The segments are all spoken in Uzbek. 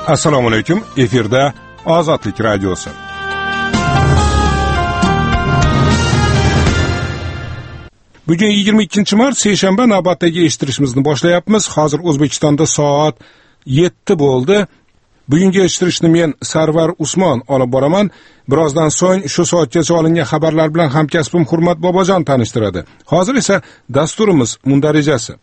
Assalomu alaykum. Efirda Ozodlik radiosi. Bugun 22-mart seshanba navbatdagi eshittirishimizni boshlayapmiz. Hozir O'zbekistonda soat 7 bo'ldi. Bugungi eshittirishni men Sarvar Usmon olib boraman. Birozdan so'ng shu soatgacha olingan xabarlar bilan hamkasbim Hurmat Bobojon tanishtiradi. Hozir esa dasturimiz mundarijasi.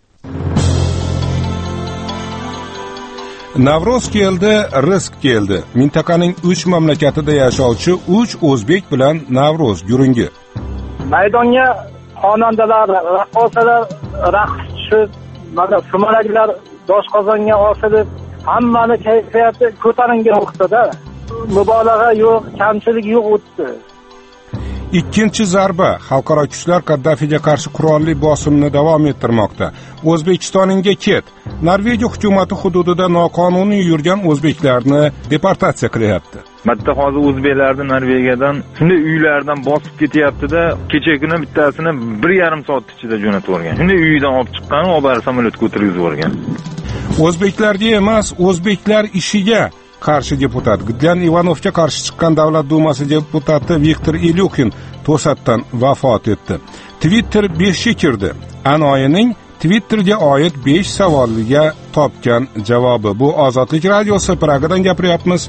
Navro'z keldi, rizq keldi. Mintaqaning 3 mamlakatida yashovchi 3 o'zbek bilan Navro'z gurungi. Maydonga xonandalar, raqqosalar, raqschi, mana sumalaklar doshqozonga osilib, hammani kayfiyati ko'tarinki o'qtida. Mubolag'a yo'q, kamchilik yo'q o'tdi. Ikkinchi zarba. Xalqaro kuchlar Kaddafiga qarshi qurolli bosimni davom ettirmoqda. O'zbekistoningga ket. Norvegiya hukumatı hududida noqonuniy yurgan o'zbeklarni deportatsiya qilyapti. Bitta hozir o'zbeklarni Norvegiyadan shunday uylardan bosib ketyapti-da, kecha kuni bittasini 1,5 soat ichida jo'natib yuborgan. Shunday uyidan olib chiqqan, obar samolyotga o'tirib yuborgan. O'zbeklarga emas, o'zbeklar ishiga qarshi deputat Gudyan Ivanovga qarshi chiqqan Davlat dumasi deputati Viktor Ilyukin to'satdan vafot etdi. Twitter 5ga kirdi. Anoyining Twitterga oid 5 savoliga topgan javobi. Bu Ozodlik radiosi, Pragadan gapiryapmiz.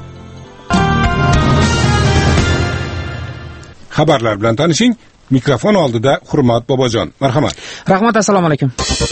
Xabarlar bilan tanishing. Mikrofon oldida Hurmat Bobojon. Marhamat. Rahmat, assalomu alaykum.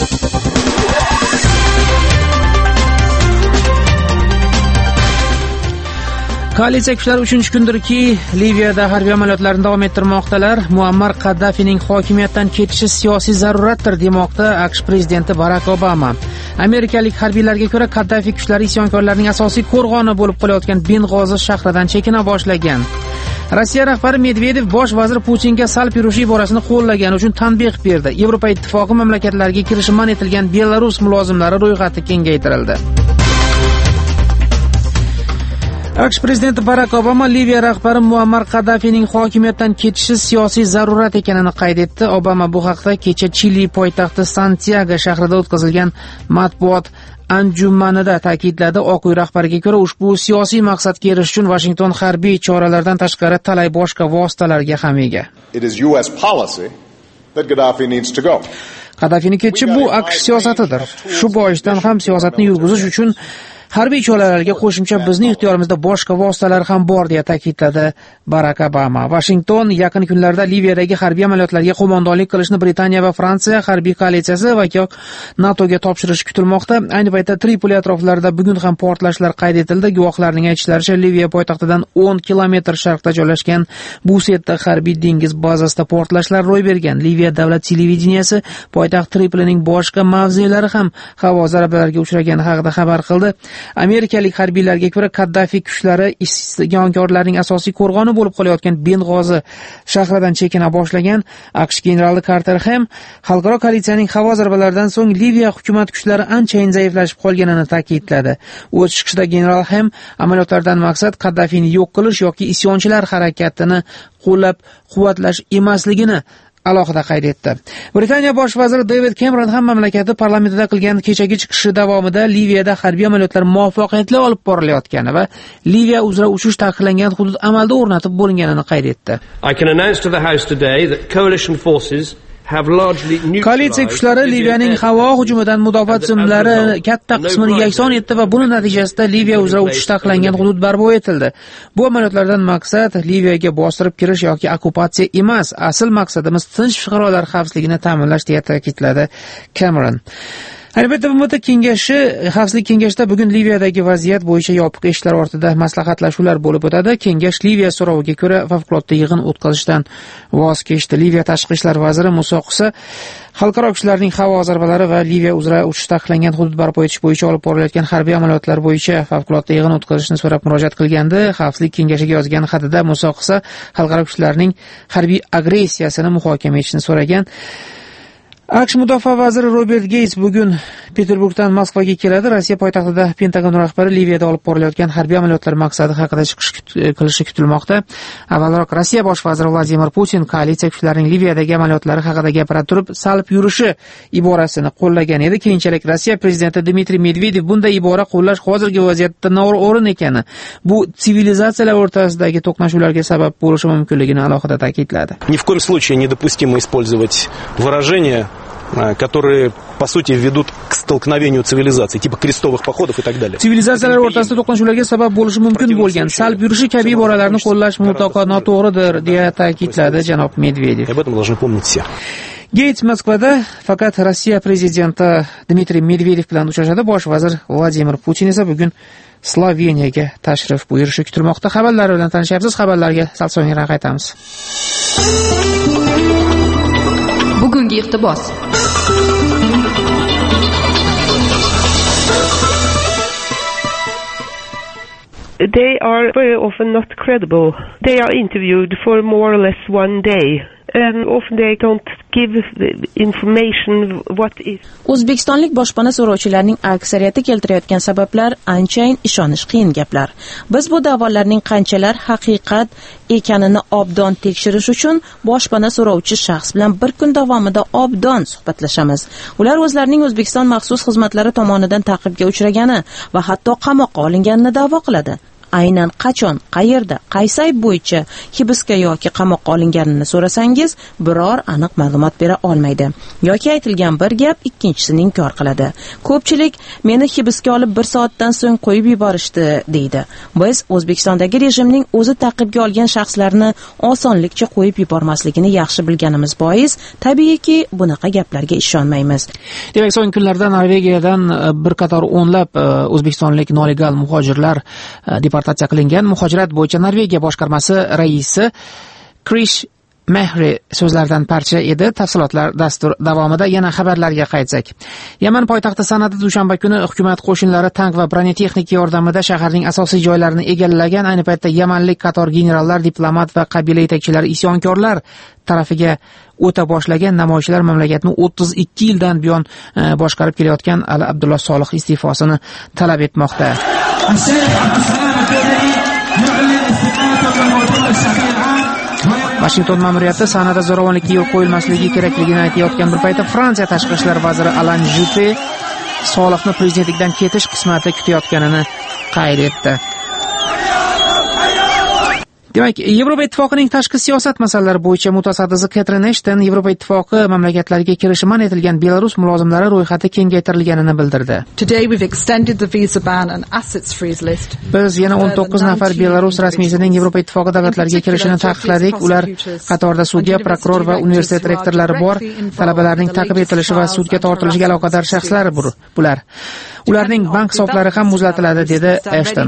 Koalitsiya kuchlari 3-kundirki Liviyada harbiy amaliyotlarni davom ettirmoqdalar. Muammar Qaddafining hokimiyatdan ketishi siyosiy zaruratdir demoqda AQSh prezidenti Barak Obama. Amerikalik harbiylarga ko'ra Qaddafi kuchlari isyonkorlarning asosiy qo'rg'oni bo'lib qolayotgan Beng'ozi shahridan chekina boshlagan. Rossiya rahbari Medvedev bosh vazir Putinga salb yurishi iborasini qo'llagani uchun tanbeh berdi. Yevropa ittifoqi mamlakatlariga kirishi man etilgan Belarus mulozimlari ro'yxati kengaytirildi. AQSh prezidenti Barak Obama Liviya rahbari Muammar Qaddafining hokimiyatdan ketishi siyosiy zarurat ekanini qayd etdi. Obama bu haqda kecha Chili poytaxti Santiago shahrida o'tkazilgan matbuot anjumanida ta'kidladi. Oq uy rahbariga ko'ra ushbu siyosiy maqsadga erishish uchun Washington harbiy choralardan tashqari talay boshqa vositalarga ham ega. Qaddafini ketishi bu AQSh siyosatidir. Shu boisdan ham siyosatni yurgizish uchun harbiy choralarga qo'shimcha bizning ixtiyorimizda boshqa vositalar ham bor deya ta'kidladi Barak Obama. Washington yaqin kunlarda Liviyadagi harbiy amaliyotlarga qo'mondonlik qilishni Britaniya va Fransiya harbiy koalitsiyasi va NATOga topshirishi kutilmoqda. Ayni paytda Tripoli atroflarida bugun ham portlashlar qayd etildi. Guvohlarning aytishlaricha, Liviya poytaxtidan 10 kilometr sharqda joylashgan Busetta harbiy dengiz bazasida portlashlar ro'y bergan. Liviya davlat televideniyasi poytaxt Tripolining boshqa mavzelari ham havo zarbalariga uchragani haqida xabar qildi. Amerikalik harbiylarga ko'ra Qaddafi kuchlari isyonkorlarning asosiy qo'rg'oni bo'lib qolayotgan Beng'ozi shahridan chekina boshlagan. AQSh generali Carter ham xalqaro koalitsiyaning havo zarbalaridan so'ng Liviya hukumat kuchlari anchayin zaiflashib qolganini ta'kidladi. O'z chiqishida general ham amaliyotlardan maqsad Qaddafini yo'q qilish yoki isyonchilar harakatini qo'llab-quvvatlash emasligini alohida qayd etdi. Britaniya bosh vaziri David Cameron ham mamlakati parlamentida qilgan kechagi chiqishi davomida Liviyada harbiy amaliyotlar muvaffaqiyatli olib borilayotgani va Liviya uzra uchish taqiqlangan hudud amalda o'rnatib bo'linganini qayd etdi. I can announce to the House today that coalition forces Koalitsiya kuchlari Liviyaning havo hujumidan mudofaa tizimlari katta qismini yakson etdi va buning natijasida Liviya uzra uchish taqiqlangan hudud barpo etildi. Bu amaliyotlardan maqsad Liviyaga bostirib kirish yoki okkupatsiya emas, asl maqsadimiz tinch fuqarolar xavfsizligini ta'minlash deya ta'kidladi Cameron. Albatta, BMT kengashi, Xavfsizlik kengashida bugun Liviyadagi vaziyat bo'yicha yopiq eshiklar ortida maslahatlashuvlar bo'lib o'tadi. Kengash Liviya so'roviga ko'ra favqulodda yig'in o'tkazishdan voz kechdi. Liviya tashqi ishlar vaziri Musa Qisa xalqaro kuchlarning havo zarbalari va Liviya uzra uchish taqiqlangan hudud barpo etish bo'yicha olib borilayotgan harbiy amaliyotlar bo'yicha favqulodda yig'in o'tkazishni so'rab murojaat qilgandi. Xavfsizlik kengashiga yozgan xatida Musa Qisa xalqaro kuchlarning harbiy agressiyasini muhokama etishni so'ragan. AQSh mudofaa vaziri Robert Gates bugun Peterburgdan Moskvaga keladi. Rossiya poytaxtida Pentagon rahbari Liviyada olib borilayotgan harbiy amaliyotlar maqsadi haqida chiqish qilishi kutilmoqda. Avvalroq Rossiya bosh vaziri Vladimir Putin koalitsiya kuchlarining Liviyadagi amaliyotlari haqida gapira turib, salb yurishi iborasini qo'llagan edi. Keyinchalik Rossiya prezidenti Dmitriy Medvedev bunday ibora qo'llash hozirgi vaziyatda noo'rin ekani, bu sivilizatsiyalar o'rtasidagi to'qnashuvlarga sabab bo'lishi mumkinligini alohida ta'kidladi. Ни в коем случае недопустимо использовать выражения, которые, по сути, ведут к столкновению цивилизаций, типа крестовых походов и так далее. Sivilizatsiyalar o'rtasida to'qnashuvlarga sabab bo'lishi mumkin bo'lgan salb yurishi kabi iboralarni qo'llash mutlaqo noto'g'ridir, deya ta'kidladi janob Medvedev. Об этом должны помнить все. Geyts Moskvada faqat Rossiya prezidenti Dmitriy Medvedev bilan uchrashadi. Bosh vazir Vladimir Putin esa bugun Sloveniyaga tashrif buyurishi kutilmoqda. Xabarlar bilan tanishyapsiz. Xabarlarga sal-so'ngra qaytamiz. Bugungi iqtibos. They are very often not credible. They are interviewed for more or less one day. And often they don't give information what is. O'zbekistonlik boshpana so'rovchilarning aksariyati keltirayotgan sabablar anchayin ishonish qiyin gaplar. Biz bu da'volarning qanchalar haqiqat ekanini obdon tekshirish uchun boshpana so'rovchi shaxs bilan bir kun davomida obdon suhbatlashamiz. Ular o'zlarining O'zbekiston maxsus xizmatlari tomonidan ta'qibga uchragani va hatto qamoqqa olinganini da'vo qiladi. Aynan qachon, qayerda, qaysi ayb bo'yicha hibsga yoki qamoqqa olinganini so'rasangiz, biror aniq ma'lumot bera olmaydi. Yoki aytilgan bir gap ikkinchisini inkor qiladi. Ko'pchilik meni hibsga olib 1 soatdan so'ng qo'yib yuborishdi, deydi. Biz O'zbekistondagi rejimning o'zi ta'qibga olgan shaxslarni osonlikcha qo'yib yubormasligini yaxshi bilganimiz bois, tabiiyki, bunaqa gaplarga ishonmaymiz. Demak, so'nggi kunlarda Norvegiyadan bir qator o'nlab o'zbekistonlik nolegal muhojirlar deportatsiya qilingan. Muhojirat bo'yicha Norvegiya boshqarmasi raisi Krish Mehri so'zlaridan parcha edi. Tafsilotlar dastur davomida. Yana xabarlarga qaytsak. Yaman poytaxti Sanada dushanba kuni hukumat qo'shinlari tank va bronetexnika yordamida shaharning asosiy joylarini egallagan. Ayni paytda yamanlik qator generallar, diplomat va qabila yetakchilari isyonkorlar tarafiga o'ta boshlagan. Namoyishchilar mamlakatni 32 yildan buyon boshqarib kelayotgan Ali Abdulloh Solih iste'fosini talab etmoqda. Washington ma'muriyati Sanada zo'ravonlikka yo'l qo'yilmasligi kerakligini aytayotgan bir paytda Fransiya tashqi ishlar vaziri Alain Juppé Solihni prezidentlikdan ketish qismati kutayotganini qayd etdi. Demak, Yevropa Ittifoqining tashqi siyosat masalalari bo'yicha mutasaddisi Catherine Ashton Yevropa Ittifoqi mamlakatlariga kirishi man etilgan Belarus mulozimlari ro'yxati kengaytirilganini bildirdi. Biz yana 19 nafar Belarus rasmiysining Yevropa Ittifoqi davlatlariga kirishini taqiqladik. Ular qatorida sudya, prokuror va universitet rektorlari bor. Talabalarning ta'qib etilishi va sudga tortilishiga aloqador shaxslar bular. Ularning bank hisoblari ham muzlatiladi, dedi Ashton.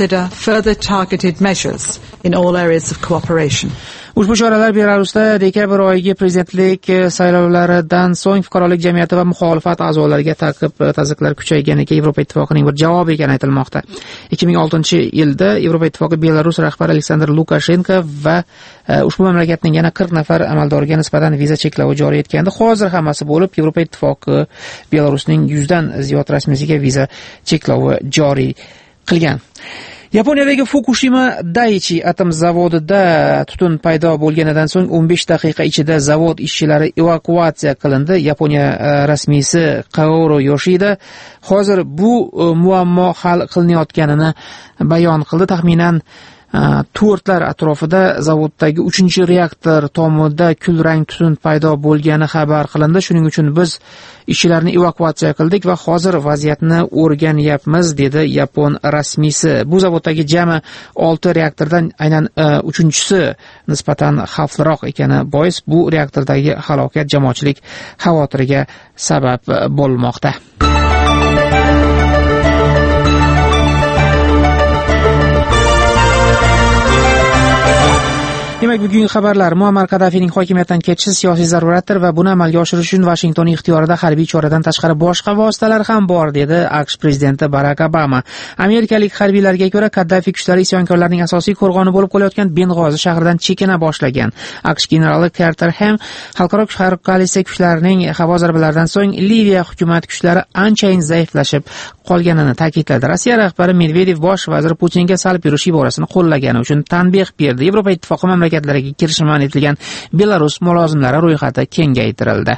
Ushbu choralar Belarusda dekabr oyiga prezidentlik saylovlaridan so'ng fuqarolik jamiyati va muxolifat a'zolariga taqiqlar kuchayganiga Yevropa Ittifoqining bir javobi ekani aytilmoqda. 2006-yilda Yevropa Ittifoqi Belarus rahbari Aleksandr Lukashenko va ushbu mamlakatning yana 40 nafar amaldoriga nisbatan viza cheklavi joriy etgandi. Hozir hammasi bo'lib, Yevropa Ittifoqi Belarusning 100 dan ziyod rasmiysiga viza cheklavi joriy qilgan. Yaponiyadagi Fukushima Daiichi atom zavodida tutun paydo bo'lganidan so'ng 15 daqiqa ichida zavod ishchilari evakuatsiya qilindi. Yaponiya rasmiysi Kaoru Yoshida hozir bu muammo hal qilinayotganini bayon qildi. Taxminan to'rtlar atrofida zavoddagi 3-reaktor tomida kulrang tutun paydo bo'lgani xabar qilindi. Shuning uchun biz ishchilarni evakuatsiya qildik va hozir vaziyatni o'rganyapmiz, dedi yapon rasmiysi. Bu zavoddagi jami 6 reaktordan aynan 3-chisi nisbatan xavfliroq ekani bois bu reaktordagi halokat jamoatchilik xavotiriga sabab bo'lmoqda. Demak, bugungi xabarlar: Muammar Qaddafining hokimiyatdan ketishi siyosiy zaruratdir va buni amalga oshirish uchun Vashingtonning ixtiyorida harbiy choradan tashqari boshqa vositalar ham bor, dedi AQSh prezidenti Barak Obama. Amerikalik harbiylarga ko'ra, Qaddafi kuchlari isyonkorlarning asosiy qo'rg'oni bo'lib qolayotgan Beng'ozi shahridan chekina boshlagan. AQSh generali Carter Ham xalqaro koalitsiya kuchlarining havo zarbalaridan so'ng Liviya hukumat kuchlari anchayin zaiflashib qolganini ta'kidladi. Rossiya rahbari Medvedev bosh vazir Putinga salib yurish iborasini qo'llagani uchun tanbeh berdi. Yevropa Ittifoqi mamlakatlariga kirishi man etilgan Belarus mulozimlari ro'yxati kengaytirildi.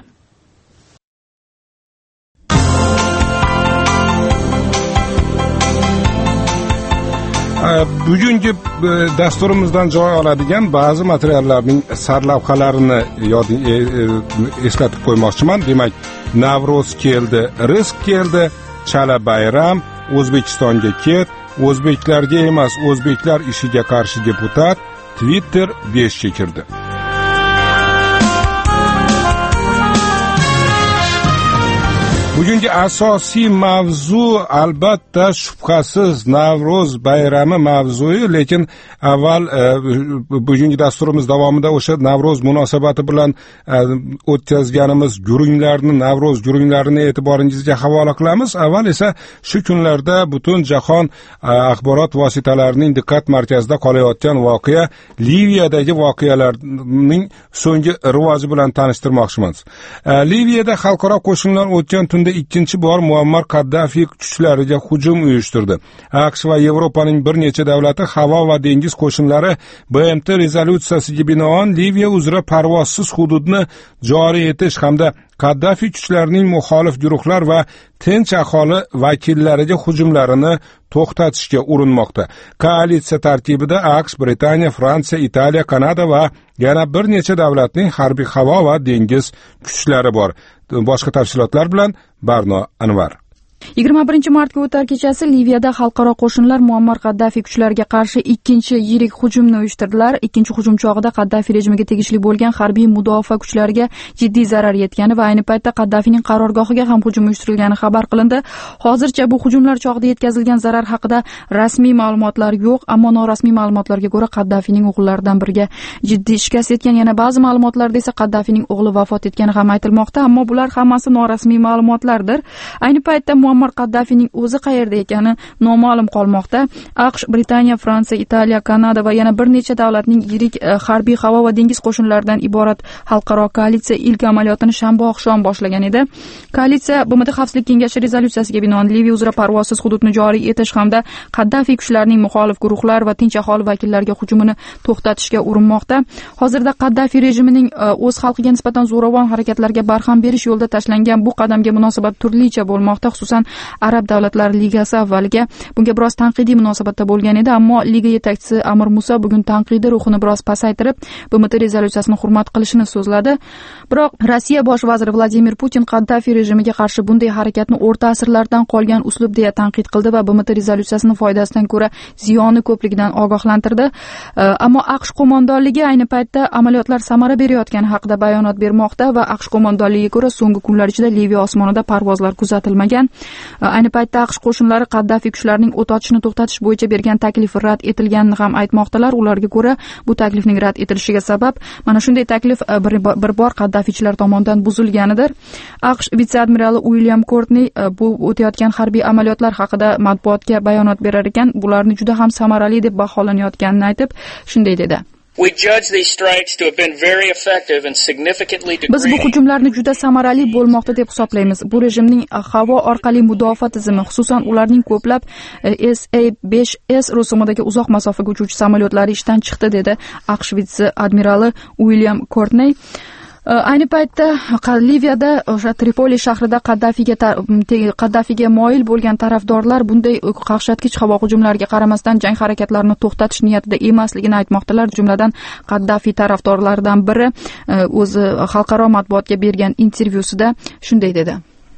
Bugungi dasturimizdan joy oladigan ba'zi materiallarning sarlavhalarini eslatib qo'ymoqchiman. Demak, Navro'z keldi, rizq keldi, chala bayram, O'zbekistonga ket, o'zbeklarga emas, o'zbeklar ishiga qarshi deputat, Twitter 5 ga kirdi. Bugungi asosiy mavzu albatta shubhasiz Navro'z bayrami mavzui, lekin avval bugungi dasturimiz davomida o'sha Navro'z munosabati bilan o'tkazganimiz Navro'z gurunglarini e'tiboringizga havola qilamiz. Avval esa shu kunlarda butun jahon axborot vositalarining diqqat markazida qolayotgan voqea Liviyadagi voqealarning so'nggi rivoji bilan tanishtirmoqchimiz. Liviyada xalqaro qo'shinlar o'tgan tunda ikkinchi bor Muammar Qaddafi kuchlariga hujum uyushtirdi. AQSh va Yevropaning bir necha davlati havo va dengiz qo'shinlari BMT rezolyutsiyasiga binoan Liviya uzra parvozsiz hududni joriy etish hamda Qaddafi kuchlarining muxolif guruhlar va tinch aholi vakillariga hujumlarini to'xtatishga urinmoqda. Koalitsiya tarkibida AQSh, Britaniya, Fransiya, Italiya, Kanada va yana bir necha davlatning harbiy havo va dengiz kuchlari bor. Boshqa tafsilotlar bilan Barno Anvar. 21-martga o'tar kechasi Liviyada xalqaro qo'shinlar Muammar Qaddafi kuchlariga qarshi ikkinchi yirik hujumni uyushtirdilar. Ikkinchi hujum chog'ida Qaddafi rejimiga tegishli bo'lgan harbiy mudofaa kuchlariga jiddiy zarar yetgani va ayni paytda Qaddafining qarorgohiga ham hujum uyushtirilgani xabar qilindi. Hozircha bu hujumlar chog'ida yetkazilgan zarar haqida rasmiy ma'lumotlar yo'q, ammo norasmiy ma'lumotlarga ko'ra Qaddafining o'g'illaridan biriga jiddiy shikast yetgan, yana ba'zi ma'lumotlarda esa Qaddafining o'g'li vafot etgani ham aytilmoqda, ammo bular hammasi norasmiy ma'lumotlardir. Ayni paytda Muammar Qaddafining o'zi qayerda ekani noma'lum qolmoqda. AQSh, Britaniya, Fransiya, Italiya, Kanada va yana bir necha davlatning yirik harbiy havo va dengiz qo'shinlaridan iborat xalqaro koalitsiya ilk amaliyotini shanba oqshom boshlagan edi. Koalitsiya BMT Xavfsizlik kengashi rezolyutsiyasiga binoan Liviya uzra parvozsiz hududni joriy etish hamda Qaddafi kuchlarining muxolif guruhlar va tinch aholi vakillariga hujumini to'xtatishga urinmoqda. Hozirda Qaddafi rejimining o'z xalqiga nisbatan zo'ravon harakatlarga barham berish yo'lida tashlangan bu qadamga munosabat turlicha bo'lmoqda. Xususan Arab davlatlari ligasi avvaliga bunga biroz tanqidiy munosabatda bo'lgan edi, ammo liga yetakchisi Amir Musa bugun tanqidiy ruhini biroz pasaytirib, BMT rezolyutsiyasini hurmat qilishini so'zladi. Biroq Rossiya bosh vaziri Vladimir Putin Qaddafi rejimiga qarshi bunday harakatni o'rta asrlardan qolgan uslub deya tanqid qildi va BMT rezolyutsiyasining foydasidan ko'ra ziyoni ko'pligidan ogohlantirdi. Ammo AQSh qo'mondonligi ayni paytda amaliyotlar samara berayotgani haqida bayonot bermoqda va AQSh qo'mondonligiga ko'ra so'nggi kunlar ichida Liviya osmonida parvozlar kuzatilmagan. Ayni paytda AQSh qo'shinlari Qaddafi kuchlarining o't ochishni to'xtatish bo'yicha bergan taklifi rad etilganini ham aytmoqdalar. Ularga ko'ra bu taklifning rad etilishiga sabab mana shunday taklif bir bor Qaddafichilar tomonidan buzilganidir. AQSh vitse-admirali William Courtney bu o'tayotgan harbiy amaliyotlar haqida matbuotga bayonot berar ekan, bularni juda ham samarali deb baholanayotganini aytib, shunday dedi: Biz bu hujumlarni juda samarali bo'lmoqda deb hisoblaymiz. Bu rejimning havo orqali mudofaa tizimi, xususan ularning ko'plab SA-5S rusumidagi uzoq masofaga uchuvchi samolyotlari ishdan chiqdi, dedi AQSh vitse-admirali William Courtney. Ayni paytda Liviyada o'sha Tripoli shahrida Qaddafiga moyil bo'lgan tarafdorlar bunday qaqshatqich havo hujumlariga qaramasdan jang harakatlarini to'xtatish niyatida emasligini aytmoqdalar. Jumladan Qaddafi tarafdorlaridan biri o'zi xalqaro matbuotga bergan intervyusida shunday dedi: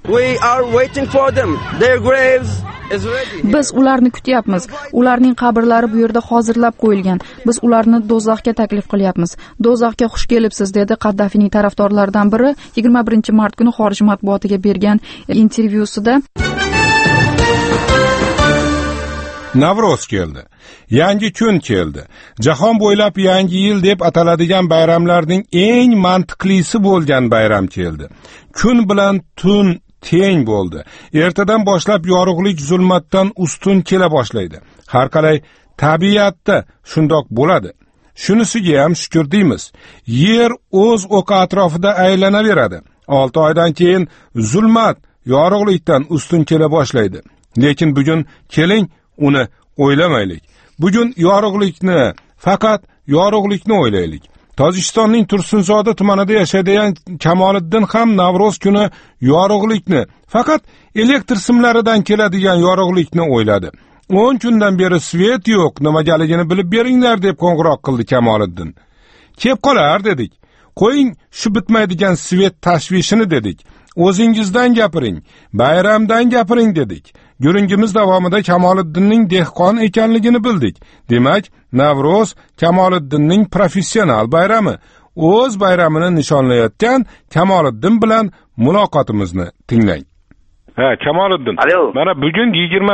Biz ularni kutyapmiz. Ularning qabrlari bu yerda hozirlab qo'yilgan. Biz ularni do'zaxga taklif qilyapmiz. Do'zaxga xush kelibsiz, dedi Qaddafining tarafdorlaridan biri 21-mart kuni xorij matbuotiga bergan intervyusida. Navro'z keldi. Yangi kun keldi. Jahon bo'ylab yangi yil deb ataladigan bayramlarning eng mantiqlisi bo'lgan bayram keldi. Kun bilan tun teng bo'ldi. Ertadan boshlab yorug'lik zulmatdan ustun kela boshlaydi. Har qalay tabiatda shundoq bo'ladi. Shunisiga ham shukr deymiz. Yer o'z o'qi atrofida aylanaveradi. 6 oydan keyin zulmat yorug'likdan ustun kela boshlaydi. Lekin bugun keling uni o'ylamaylik. Bugun yorug'likni, faqat yorug'likni o'ylaylik. Tojikistonning Tursunzoda tumanida yashaydigan Kamoliddin ham Navro'z kuni yorug'likni, faqat elektr simlaridan keladigan yorug'likni o'yladi. 10 kundan beri svet yo'q, nimagaligini bilib beringlar deb qo'ng'iroq qildi Kamoliddin. Kep qolar dedik. Qo'ying shu bitmaydigan svet tashvishini dedik. O'zingizdan gapiring, bayramdan gapiring dedik. Yurungimiz davomida Kamoliddinning dehqon ekanligini bildik. Demak, Navro'z Kamoliddinning professional bayrami. O'z bayramini nishonlayotgan Kamoliddin bilan muloqotimizni tinglang. Ha, Kamoliddin. Mana bugun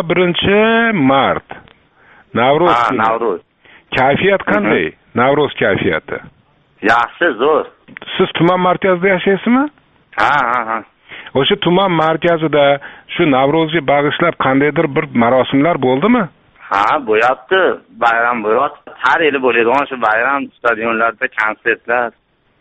21-mart. Navro'z. Ha, Navro'z. Kayfiyat qanday? Navro'z kayfiyati. Yaxshi, zo'r. Siz tuman markazida yashaysizmi? Ha. O'sha tuman markazida shu Navro'zga bag'ishlab qandaydir bir marosimlar bo'ldimi? Ha, bo'yapti. Bayram bo'yapti. Har yili bo'ladi. O'sha bayram stadionlarda konsertlar,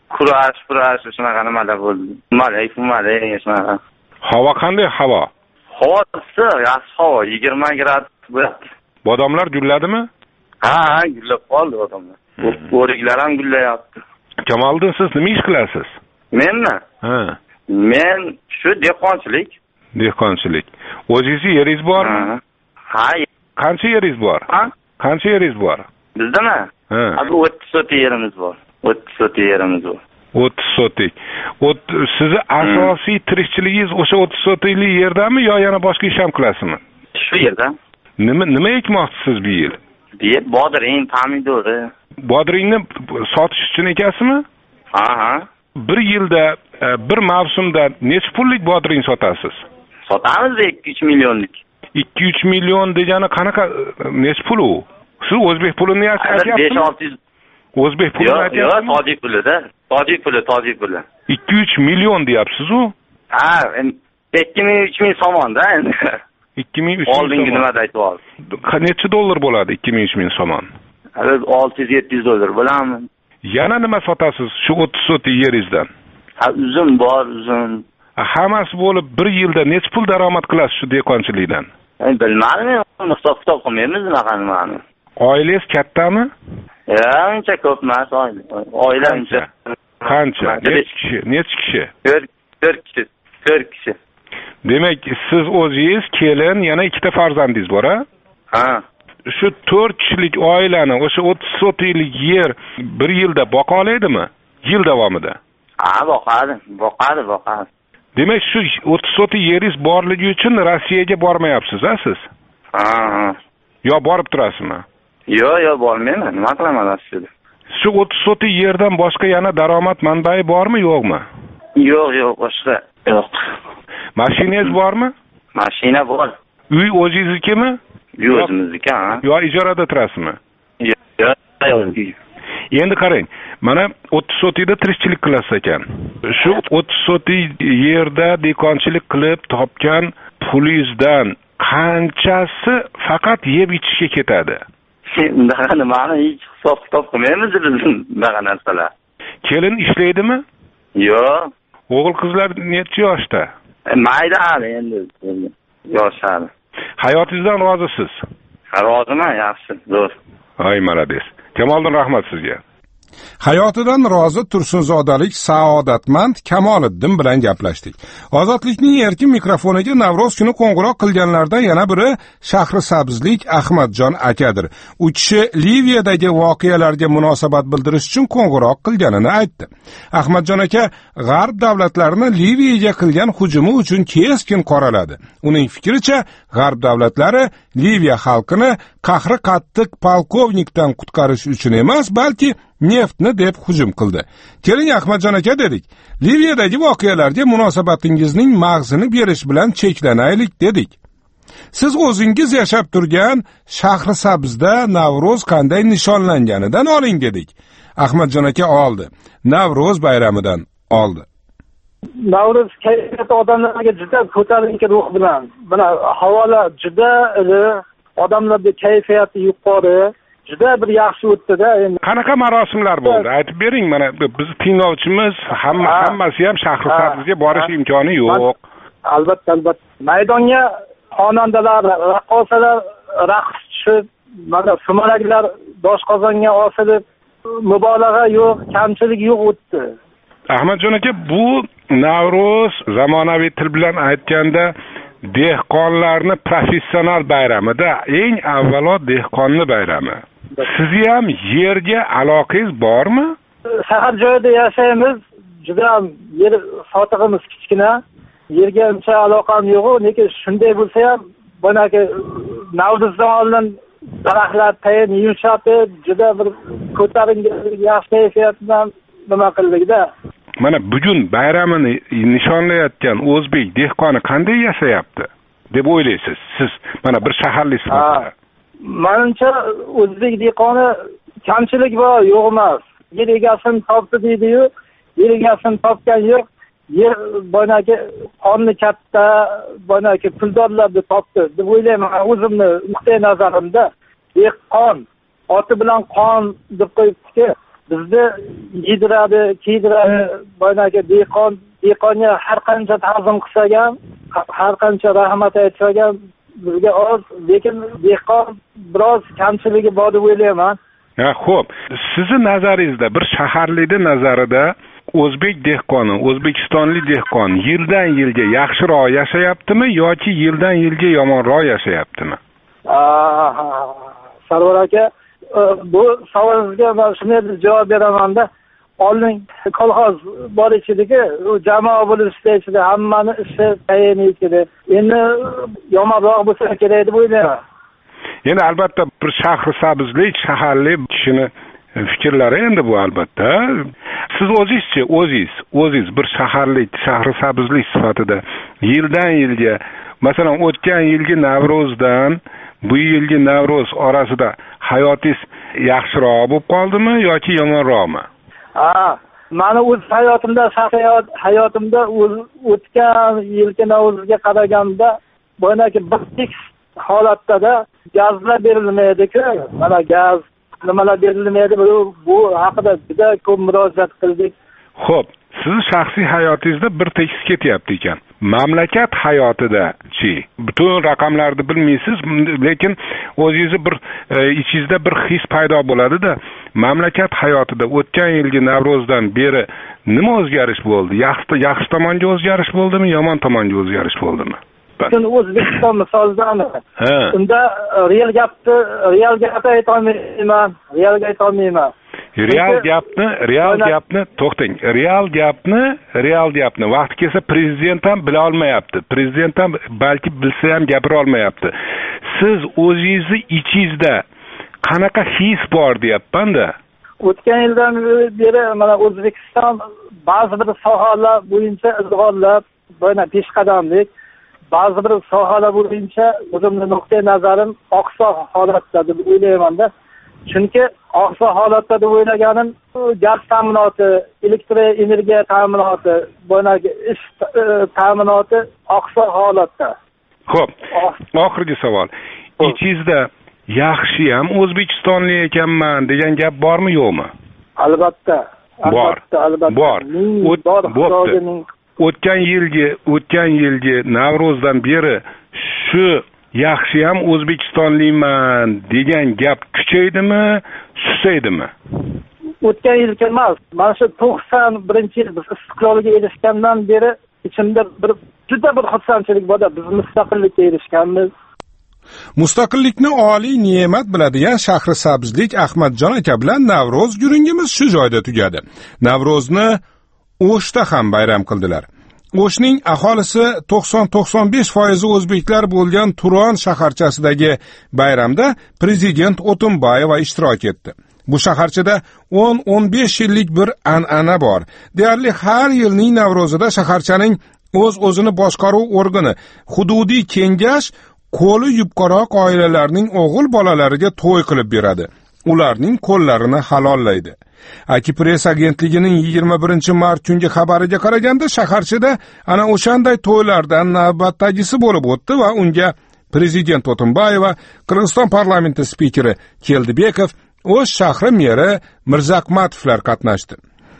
kurash shunaqa nimalar bo'ldi. Malay shunaqa. Havo qanday havo? Havo issiq, yaxshi havo, 20 gradus bo'lyapti. Bodomlar gulladimi? Ha, gullab qoldi bodomlar. O'riklar ham gullayapti. Kamoliddin, siz nima ish qilasiz? Menmi? Ha. Men shu dehqonchilik. Dehqonchilik. O'zingizni yeringiz bormi? Ha. Qancha yeringiz bor? Ha? Qancha yeringiz bor? Bizdami? Ha. 30 sotik yerimiz bor. 30 sotik yerimiz bor. 30 sotik. Sizni asosiy tirikchiligingiz o'sha 30 sotiklik yerdami yo yana boshqa ish ham qilasizmi? Shu yerda. Nima ekmoqchisiz bu yil? Bodring, pomidori. Bodringni sotish uchun ekasizmi? Ha. Bir yilda, bir mavsumda necha pullik bodring sotasiz? Sotamiz 2-3 millionlik. 2-3 million degani qanaqa necha pul u? Siz o'zbek pulini aytyapsizmi? 5-600. O'zbek pulini aytyapsizmi? Yo'q, tojik pulida. Tojik puli. 2-3 million deyapsiz-ku? Ha, 2000-3000 somonda endi. 2000-3000 oldingi nimada aytib oldim. Necha dollar bo'ladi 2000-3000 somon? 600-700 dollar bo'ladimi? Yana nima sotasiz shu 30 sotik yeringizdan? Ha, uzum bor, uzum. Hammasi bo'lib bir yilda necha pul daromad qilasiz shu dehqonchilikdan? Bilmadim, hisob-kitob qilmaymiz nimani. Oilangiz kattami? Uncha ko'p emas oila uncha. Qancha? Necha kishi? 4 kishi. Demak, siz o'zingiz, kelin, yana 2ta farzandingiz bor-a? Ha. Shu 4 kishilik oilani o'sha 30 sotiklik yer bir yilda boqa oladimi? Yil davomida. Ha, boqadi. Demak, shu 30 sotik yeringiz borligi uchun Rossiyaga bormayapsiz-a siz? Ha. Yo borib turasizmi? Yo'q, bormayman. Nima qilaman Rossiyada? Shu 30 sotik yerdan boshqa yana daromad manbai bormi, yo'qmi? Yo'q, boshqa yo'q. Mashinangiz bormi? Mashina bor. Uy o'zingiznikimi? O'zimizniki, ha. Yo ijarada turasizmi? Yo'q. Endi qarang, mana 30 sotikda tirikchilik qilasiz ekan. Shu 30 sotik yerda dehqonchilik qilib topgan pulingizdan qanchasi faqat yeb ichishga ketadi? Undaqa nimani hech hisob-kitob qilmaymiz biz bunaqa narsalar. Kelin ishlaydimi? Yo'q. O'g'il qizlar necha yoshda? Mayda endi yoshlar. Hayotingizdan rozisiz? Roziman, yaxshi, zo'r. Ay, malades. Kamoliddin, rahmat sizga. Hayotidan rozi tursunzodalik saodatmand Kamoliddin bilan gaplashdik. Ozodlikning erkin mikrofoniga Navro'z kuni qo'ng'iroq qilganlardan yana biri Shahrisabzlik Ahmadjon akadir. U kishi Liviyadagi voqealarga munosabat bildirish uchun qo'ng'iroq qilganini aytdi. Ahmadjon aka g'arb davlatlarini Liviyaga qilgan hujumi uchun keskin qoraladi. Uning fikricha, g'arb davlatlari Liviya xalqini qahri qattiq polkovnikdan qutqarish uchun emas, balki neftni deb hujum qildi. Keling Ahmadjon aka dedik. Liviyadagi voqealarga munosabatingizning mag'zini berish bilan cheklanaylik dedik. Siz o'zingiz yashab turgan Shahrisabzda Navro'z qanday nishonlanganidan oling dedik. Ahmadjon aka oldi. Navro'z bayramidan oldi. Navro'z kayfiyati odamlarga juda ko'tarinki ruh bilan. Buni havola juda odamlarda kayfiyati yuqori, juda bir yaxshi o'tdi-da. Qanaqa marosimlar bo'ldi? Aytib bering, mana biz tinglovchimiz hammasi ham Shahrisabzga borish imkoni yo'q. Albatta. Maydonga xonandalar, raqqosalar raqs tushib, mana sumalaklar doshqozonga osilib, mubolag'a yo'q, kamchilik yo'q o'tdi. Ahmadjon aka, bu Navro'z zamonaviy til bilan aytganda dehqonlarni professional bayramida, eng avvalo dehqonni bayrami. Sizni ham yerga aloqangiz bormi? Shahar joyida yashaymiz, juda ham yer sotig'imiz kichkina. Yerga uncha aloqam yo'q, lekin shunday bo'lsa ham, bunaki Navro'zdan oldin daraxtlar tayin yumshatib, juda bir ko'tarinki yaxshi kayfiyat bilan nima qildik-da. Mana bugun bayramini nishonlayotgan o'zbek dehqoni qanday yashayapti deb o'ylaysiz siz? Mana bir shaharlik sifatida. Menimcha o'zbek dehqoni kamchilik bor, yo'q emas. Yer egasini topdi deydi-yu, yer egasini topgan yo'q. Yer bunaki qonni katta, bunaki puldorlarni topdi deb o'ylayman o'zimni nuqtai nazarimda. Dehqon oti bilan qon deb qo'yibdi-ki, bizni yediradi, kiydiradi, bunaki dehqonga har qancha ta'zim qilsak ham, har qancha rahmat aytsak ham bizga oz, lekin dehqon biroz kamchiligi bor deb o'ylayman. Xo'p, sizni nazaringizda, bir shaharlikning nazarida o'zbek dehqoni, o'zbekistonlik dehqon yildan yilga yaxshiroq yashayaptimi yoki yildan yilga yomonroq yashayaptimi? Sarvar aka, bu savolingizga men shunday javob beraman-da. Oldin kolxoz bor ichidagi, jamoa bo'lishda ichida hammani ishi tayin ichida. Endi yomonroq bo'lsa kerak deb o'ylayman. Endi albatta bir Shahrisabzlik, shaharlik kishini fikrlari endi bu albatta. Siz o'zingiz bir shaharlik, Shahrisabzlik sifatida yildan yilga, masalan, o'tgan yilgi Navro'zdan bu yilgi Navro'z orasida hayotingiz yaxshiroq bo'lib qoldimi yoki yomonroqmi? Meni o'z hayotimda o'tgan yilgi Navro'zga qaraganda bunaki bir tekis holatda gazlar berilmaydi-ku. Mana gaz nimalar berilmaydi, bu haqida juda ko'p murojaat qildik. Xo'p, siz shaxsiy hayotingizda bir tekis ketyapti ekan. Mamlakat hayotida-chi? Butun raqamlarni bilmaysiz, lekin o'zingizni bir ichingizda bir his paydo bo'ladi-da. Mamlakat hayotida o'tgan yilgi Navro'zdan beri nima o'zgarish bo'ldi? Yaxshi tomonga o'zgarish bo'ldimi, yomon tomonga o'zgarish bo'ldimi? Butun O'zbekiston misolidami? Unda real gapni aytolmayman. Real gapni vaqti kelsa prezident ham bila olmayapti. Prezident ham balki bilsa ham gapira olmayapti. Siz o'zingizni ichingizda qanaqa his bor deyapman-da? O'tgan yildan beri mana O'zbekiston ba'zi bir sohalar bo'yicha ilg'orlab, buni peshqadamlik, ba'zi bir sohalar bo'yicha o'zimning nuqtai nazarim oqsoq holatda deb o'ylayman-da. Chunki oqsoq holatda deb o'ylaganim gaz ta'minoti, elektr energiya ta'minoti, bunaki ish ta'minoti oqsoq holatda. Xo'p, oxirgi savol. Ichingizda yaxshi ham O'zbekistonlik ekanman degan gap bormi, yo'qmi? Albatta. Bor. O'tgan yilgi Navro'zdan beri shu yaxshi ham O'zbekistonlikman degan gap kuchaydimi, susaydimi? O'tgan yilgi emas. Mana shu 91-yil biz istiqlolga erishgandan beri ichimda juda bir xursandchilik bor-da, biz mustaqillikka erishganmiz. Mustaqillikni oliy ne'mat biladigan Shahrisabzlik Ahmadjon aka bilan Navro'z gurungimiz shu joyda tugadi. Navro'zni O'shda ham bayram qildilar. O'shning aholisi 90-95% o'zbeklar bo'lgan Turon shaharchasidagi bayramda prezident O'tinbayeva ishtirok etdi. Bu shaharchada 10-15 yillik bir an'ana bor. Deyarli har yilning Navro'zida shaharchaning o'zini boshqaruv organi, hududiy kengash qo'li yupqaroq oilalarning o'g'il bolalariga to'y qilib beradi. Ularning qo'llarini halollaydi. Akipress agentligining 21-mart kungi xabariga qaraganda shaharchada ana o'shanday to'ylardan navbatdagisi bo'lib o'tdi va unga prezident O'tinbayeva, Qirg'iziston parlamenti spikeri Keldibekov, o'z shahri meri Mirzaqmatovlar qatnashdi.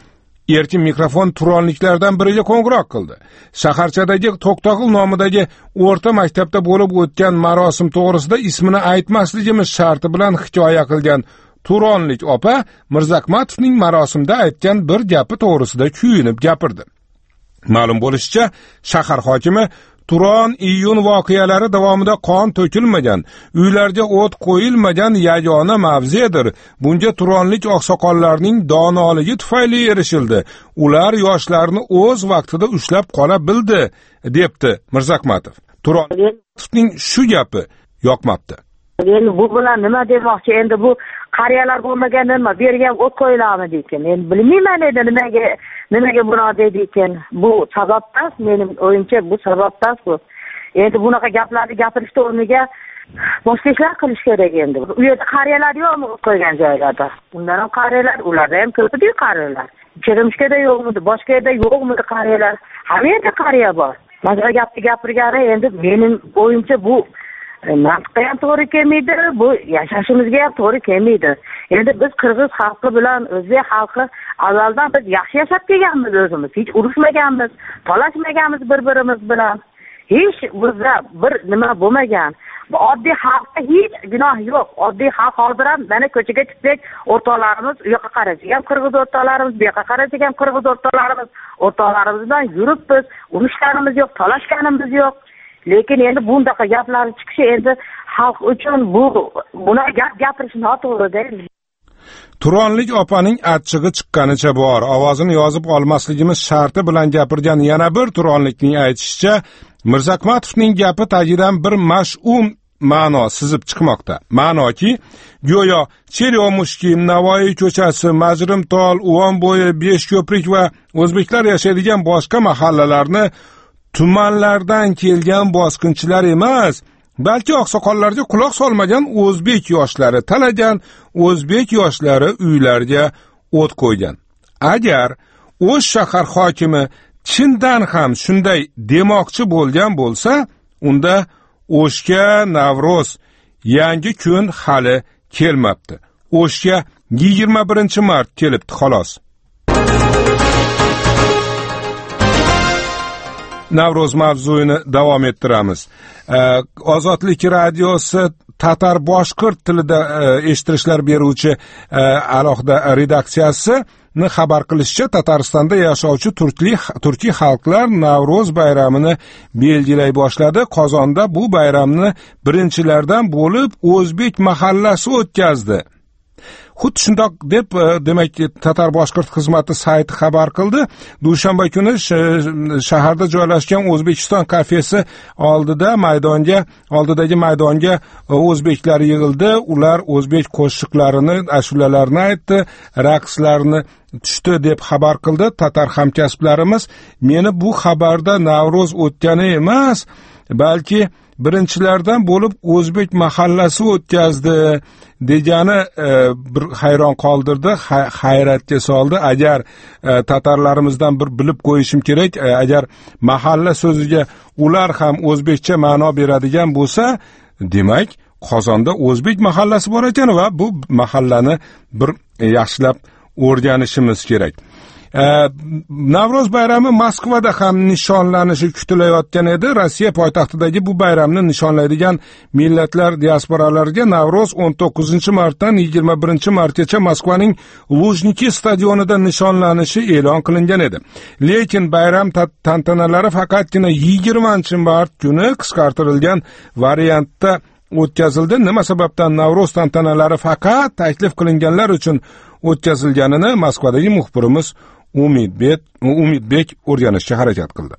Erkin mikrofon turonliklardan biriga qo'ng'iroq qildi. Shaharchadagi To'qtog'il nomidagi o'rta maktabda bo'lib o'tgan marosim to'g'risida ismini aytmasligimiz sharti bilan hikoya qilgan turonlik opa Mirzaqmatovning marosimda aytgan bir gapi to'g'risida kuyinib gapirdi. Ma'lum bo'lishicha, shahar hokimi Turon iyun voqealari davomida qon to'kilmagan, uylarga o't qo'yilmagan yagona mavzedir. Bunga turonlik oqsoqollarning donoligi tufayli erishildi. Ular yoshlarni o'z vaqtida ushlab qola bildi, debdi Mirzaqmatov. Turonovning shu gapi yoqmabdi. Endi bu bilan nima demoqchi? Endi bu qariyalar bo'lmagan nima bergan o't qo'yilarmi deyken. Endi bilmayman endi nimaga buni deydi ekan. Bu sababdas, mening o'yimcha bu sababdas bu. Endi bunaqa gaplarni gapirishda o'rniga boshqa ishlar qilish kerak endi. U yerda qariyalar yo'qmi o't qo'ygan joylarda? Undan ham qariyalar, ularda ham ko'pdi qariyalar. Chermishkada yo'qmi, boshqa yerda yo'qmi qariyalar? Hamma yerda qariya bor. Mana gapni gapirgani endi mening o'yimcha bu mantiqqa ham to'g'ri kelmaydi, bu yashashimizga ham to'g'ri kelmaydi. Endi biz qirg'iz xalqi bilan o'zbek xalqi avvaldan biz yaxshi yashab kelganmiz o'zimiz. Hech urushmaganmiz, talashmaganmiz bir-birimiz bilan. Hech bizda bir nima bo'lmagan. Oddiy xalqda hech gunoh yo'q. Oddiy xalq hozir ham mana ko'chaga chiqsak, o'rtoqlarimiz u yoqqa qarasak ham qirg'iz o'rtoqlarimiz, bu yoqqa qarasak ham qirg'iz o'rtoqlarimiz bilan yuribmiz. Urushganimiz yo'q, talashganimiz yo'q. Lekin endi bundaqa gaplar chiqishi endi xalq uchun buni gapirish noto'g'ri-da. Turonlik opaning achchig'i chiqqanicha bor. Ovozini yozib olmasligimiz sharti bilan gapirgan yana bir turonlikning aytishicha, Mirzaqmatovning gapi tagidan bir mash'um ma'no sizib chiqmoqda. Ma'noki, go'yo Cheryomushkin, Navoiy ko'chasi, Majrimtol, Uvonbo'yi, Beshko'prik va o'zbeklar yashaydigan boshqa mahallalarni tumanlardan kelgan bosqinchilar emas, balki oqsoqollarga quloq solmagan o'zbek yoshlari talagan, o'zbek yoshlari uylarga o't qo'ygan. Agar o'z shahar hokimi chindan ham shunday demoqchi bo'lgan bo'lsa, unda O'shga Navro'z, yangi kun hali kelmabdi. O'shga 21-mart kelibdi xolos. Navro'z mavzuyini davom ettiramiz. Ozodlik radiosi tatar boshqirt tilida eshittirishlar beruvchi alohida redaksiyasini xabar qilishicha, Tataristonda yashovchi turkiy xalqlar Navro'z bayramini belgilay boshladi. Qozonda bu bayramni birinchilardan bo'lib o'zbek mahallasi o'tkazdi. Xuddi shundoq deb, demak, Tatar boshqirt xizmati sayti xabar qildi. Dushanba kuni shaharda joylashgan O'zbekiston kafesi oldidagi maydonga o'zbeklar yig'ildi. Ular o'zbek qo'shiqlarini, ashulalarini aytdi, raqslarni tushdi deb xabar qildi Tatar hamkasblarimiz. Meni bu xabarda Navro'z o'tgani emas, balki birinchilardan bo'lib o'zbek mahallasi o'tkazdi degani bir hayron qoldirdi, hayratga soldi. Agar tatarlarimizdan bir bilib qo'yishim kerak, agar mahalla so'ziga ular ham o'zbekcha ma'no beradigan bo'lsa, demak Qozonda o'zbek mahallasi bor ekan va bu mahallani bir yaxshilab o'rganishimiz kerak. Navro'z bayrami Moskvada ham nishonlanishi kutilayotgan edi. Rossiya poytaxtidagi bu bayramni nishonlaydigan millatlar diasporalariga Navro'z 19-martdan 21-martgacha Moskvaning Lujniki stadionida nishonlanishi e'lon qilingan edi. Lekin bayram tantanalari faqatgina 20-mart kuni qisqartirilgan variantda o'tkazildi. Nima sababdan Navro'z tantanalari faqat taklif qilinganlar uchun o'tkazilganini Moskvadagi muxbirimiz Umidbek o'rganishga harakat qildi.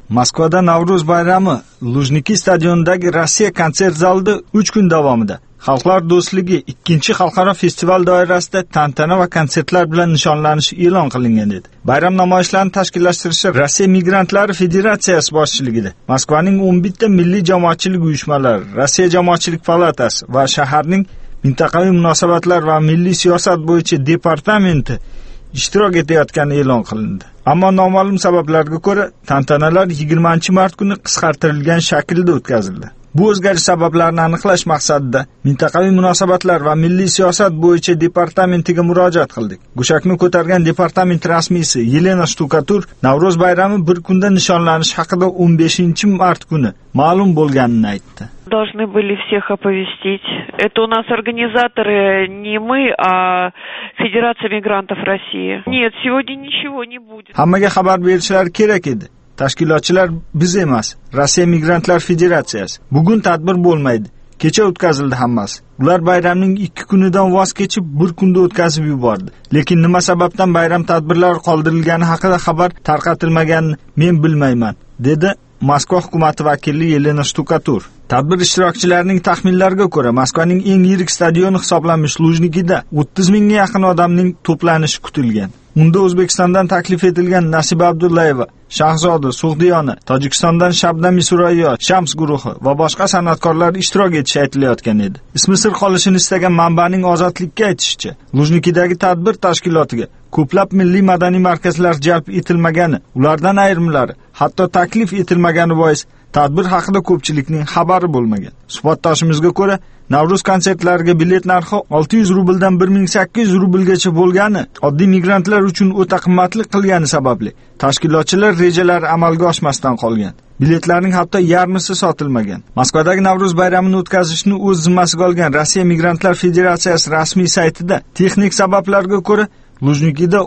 Moskvada Navro'z bayrami Lujniki stadionidagi Rossiya konsert zalida 3 kun davomida Xalqlar do'stligi 2-xalqaro festival doirasida tantana va konsertlar bilan nishonlanishi e'lon qilingan edi. Bayram namoyishlarini tashkillashtirishi Rossiya Migrantlari Federatsiyasi boshchiligida Moskvaning 11 ta milliy jamoatchilik uyushmalari, Rossiya jamoatchilik palatasi va shaharning mintaqaviy munosabatlar va milliy siyosat bo'yicha departamenti ishtirok etayotgani e'lon qilindi. Ammo noma'lum sabablarga ko'ra tantanalar 20-mart kuni qisqartirilgan shaklda o'tkazildi. Bu o'zgarish sabablarini aniqlash maqsadida mintaqaviy munosabatlar va milliy siyosat bo'yicha departamentiga murojaat qildik. Go'shakni ko'targan departament rasmiysi Yelena Shtukatur Navro'z bayrami bir kunda nishonlanishi haqida 15-mart kuni ma'lum bo'lganini aytdi. Должны были всех оповестить. Это у нас организаторы не мы, а Федерация мигрантов России. Нет, сегодня ничего не будет. Hammaga xabar berishlari kerak edi. Tashkilotchilar biz emas, Rossiya Migrantlar Federatsiyasi. Bugun tadbir bo'lmaydi. Kecha o'tkazildi hammasi. Ular bayramning 2 kunidan voz kechib, bir kunda o'tkazib yubordi. Lekin nima sababdan bayram tadbirlari qoldirilgani haqida xabar tarqatilmaganini men bilmayman, dedi Moskva hukumati vakili Yelena Shtukatur. Tadbir ishtirokchilarining taxminlariga ko'ra, Moskvaning eng yirik stadioni hisoblanmish Lujnikida 30 mingga yaqin odamning to'planishi kutilgan. Unda O'zbekistondan taklif etilgan Nasiba Abdullayeva, Shahzoda Sug'diyona, Tojikistondan Shabnam Surayyo, Shams guruhi va boshqa san'atkorlar ishtirok etishi aytilayotgan edi. Ismi sir qolishini istagan manbaning Ozodlikka aytishicha, Lujnikidagi tadbir tashkilotiga ko'plab milliy madaniy markazlar jalb etilmagani, ulardan ayrimlari hatto taklif etilmagani bois tadbir haqida ko'pchilikning xabari bo'lmagan. Suhbatdoshimizga ko'ra, Navro'z konsertlariga bilet narxi 600 rubldan 1800 rublgacha bo'lgani, oddiy migrantlar uchun o'ta qimmatli qilgani sababli tashkilotchilar rejalari amalga oshmasdan qolgan. Biletlarning hatto yarmisi sotilmagan. Moskvadagi Navro'z bayramini o'tkazishni o'z zimmasiga olgan Rossiya Migrantlar Federatsiyasi rasmiy saytida texnik sabablarga ko'ra Lujnikida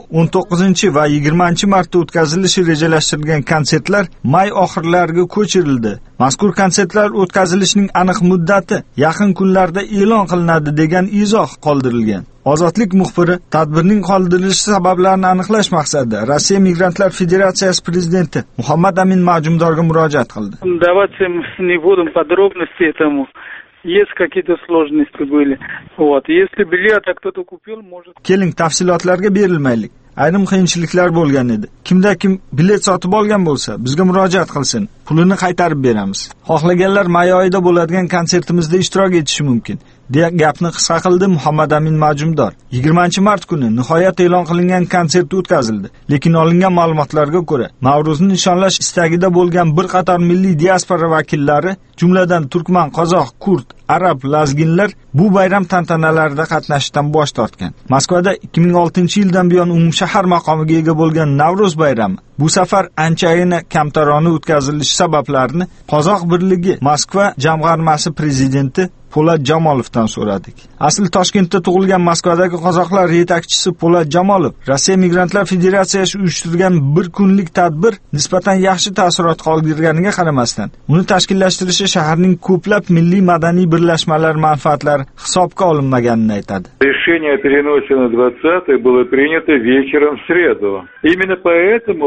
19 va 20 martda o'tkazilishi rejalashtirilgan konsertlar may oxirlariga ko'chirildi. Mazkur konsertlar o'tkazilishining aniq muddati yaqin kunlarda e'lon qilinadi degan izoh qoldirilgan. Ozodlik muxbiri tadbirning qoldirilishi sabablarini aniqlash maqsadida Rossiya Migrantlar Federatsiyasi prezidenti Muhammad Amin Majumdorga murojaat qildi. Давайте не будем подробности этому. Есть какие-то сложности были. Вот, если билеты кто-то купил, может. Keling, tafsilotlarga berilmaylik. Ayrim qiyinchiliklar bo'lgan edi. Kimda kim bilet sotib olgan bo'lsa, bizga murojaat qilsin. Pulini qaytarib beramiz. Xohlaganlar may oyida bo'ladigan konsertimizda ishtirok etishi mumkin, deya gapni qisqa qildi Muhammad Amin Majumdor. 20-mart kuni nihoyat e'lon qilingan konsert o'tkazildi. Lekin olingan ma'lumotlarga ko'ra, Navro'zni nishonlash istagida bo'lgan bir qator milliy diaspora vakillari, jumladan turkman, qozoq, kurd, arab, lazginlar bu bayram tantanalarida qatnashishdan bosh tortgan. Moskvada 2006-yildan buyon umumshahar maqomiga ega bo'lgan Navro'z bayrami bu safar anchagina kamtarona o'tkazilishi sabablarini Qozoq birligi Moskva jamg'armasi prezidenti Po'lat Jamolovdan so'radik. Asli Toshkentda tug'ilgan Moskvadagi qozoqlar yetakchisi Po'lat Jamolov Rossiya Migrantlar Federatsiyasi uyushtirgan bir kunlik tadbir nisbatan yaxshi taassurot qoldirganiga qaramasdan, uni tashkillashtirishi shaharning ko'plab milliy madaniy birlashmalar manfaatlari hisobga olinmaganini aytadi. Решение о переносе на 20-й было принято вечером в среду. Именно поэтому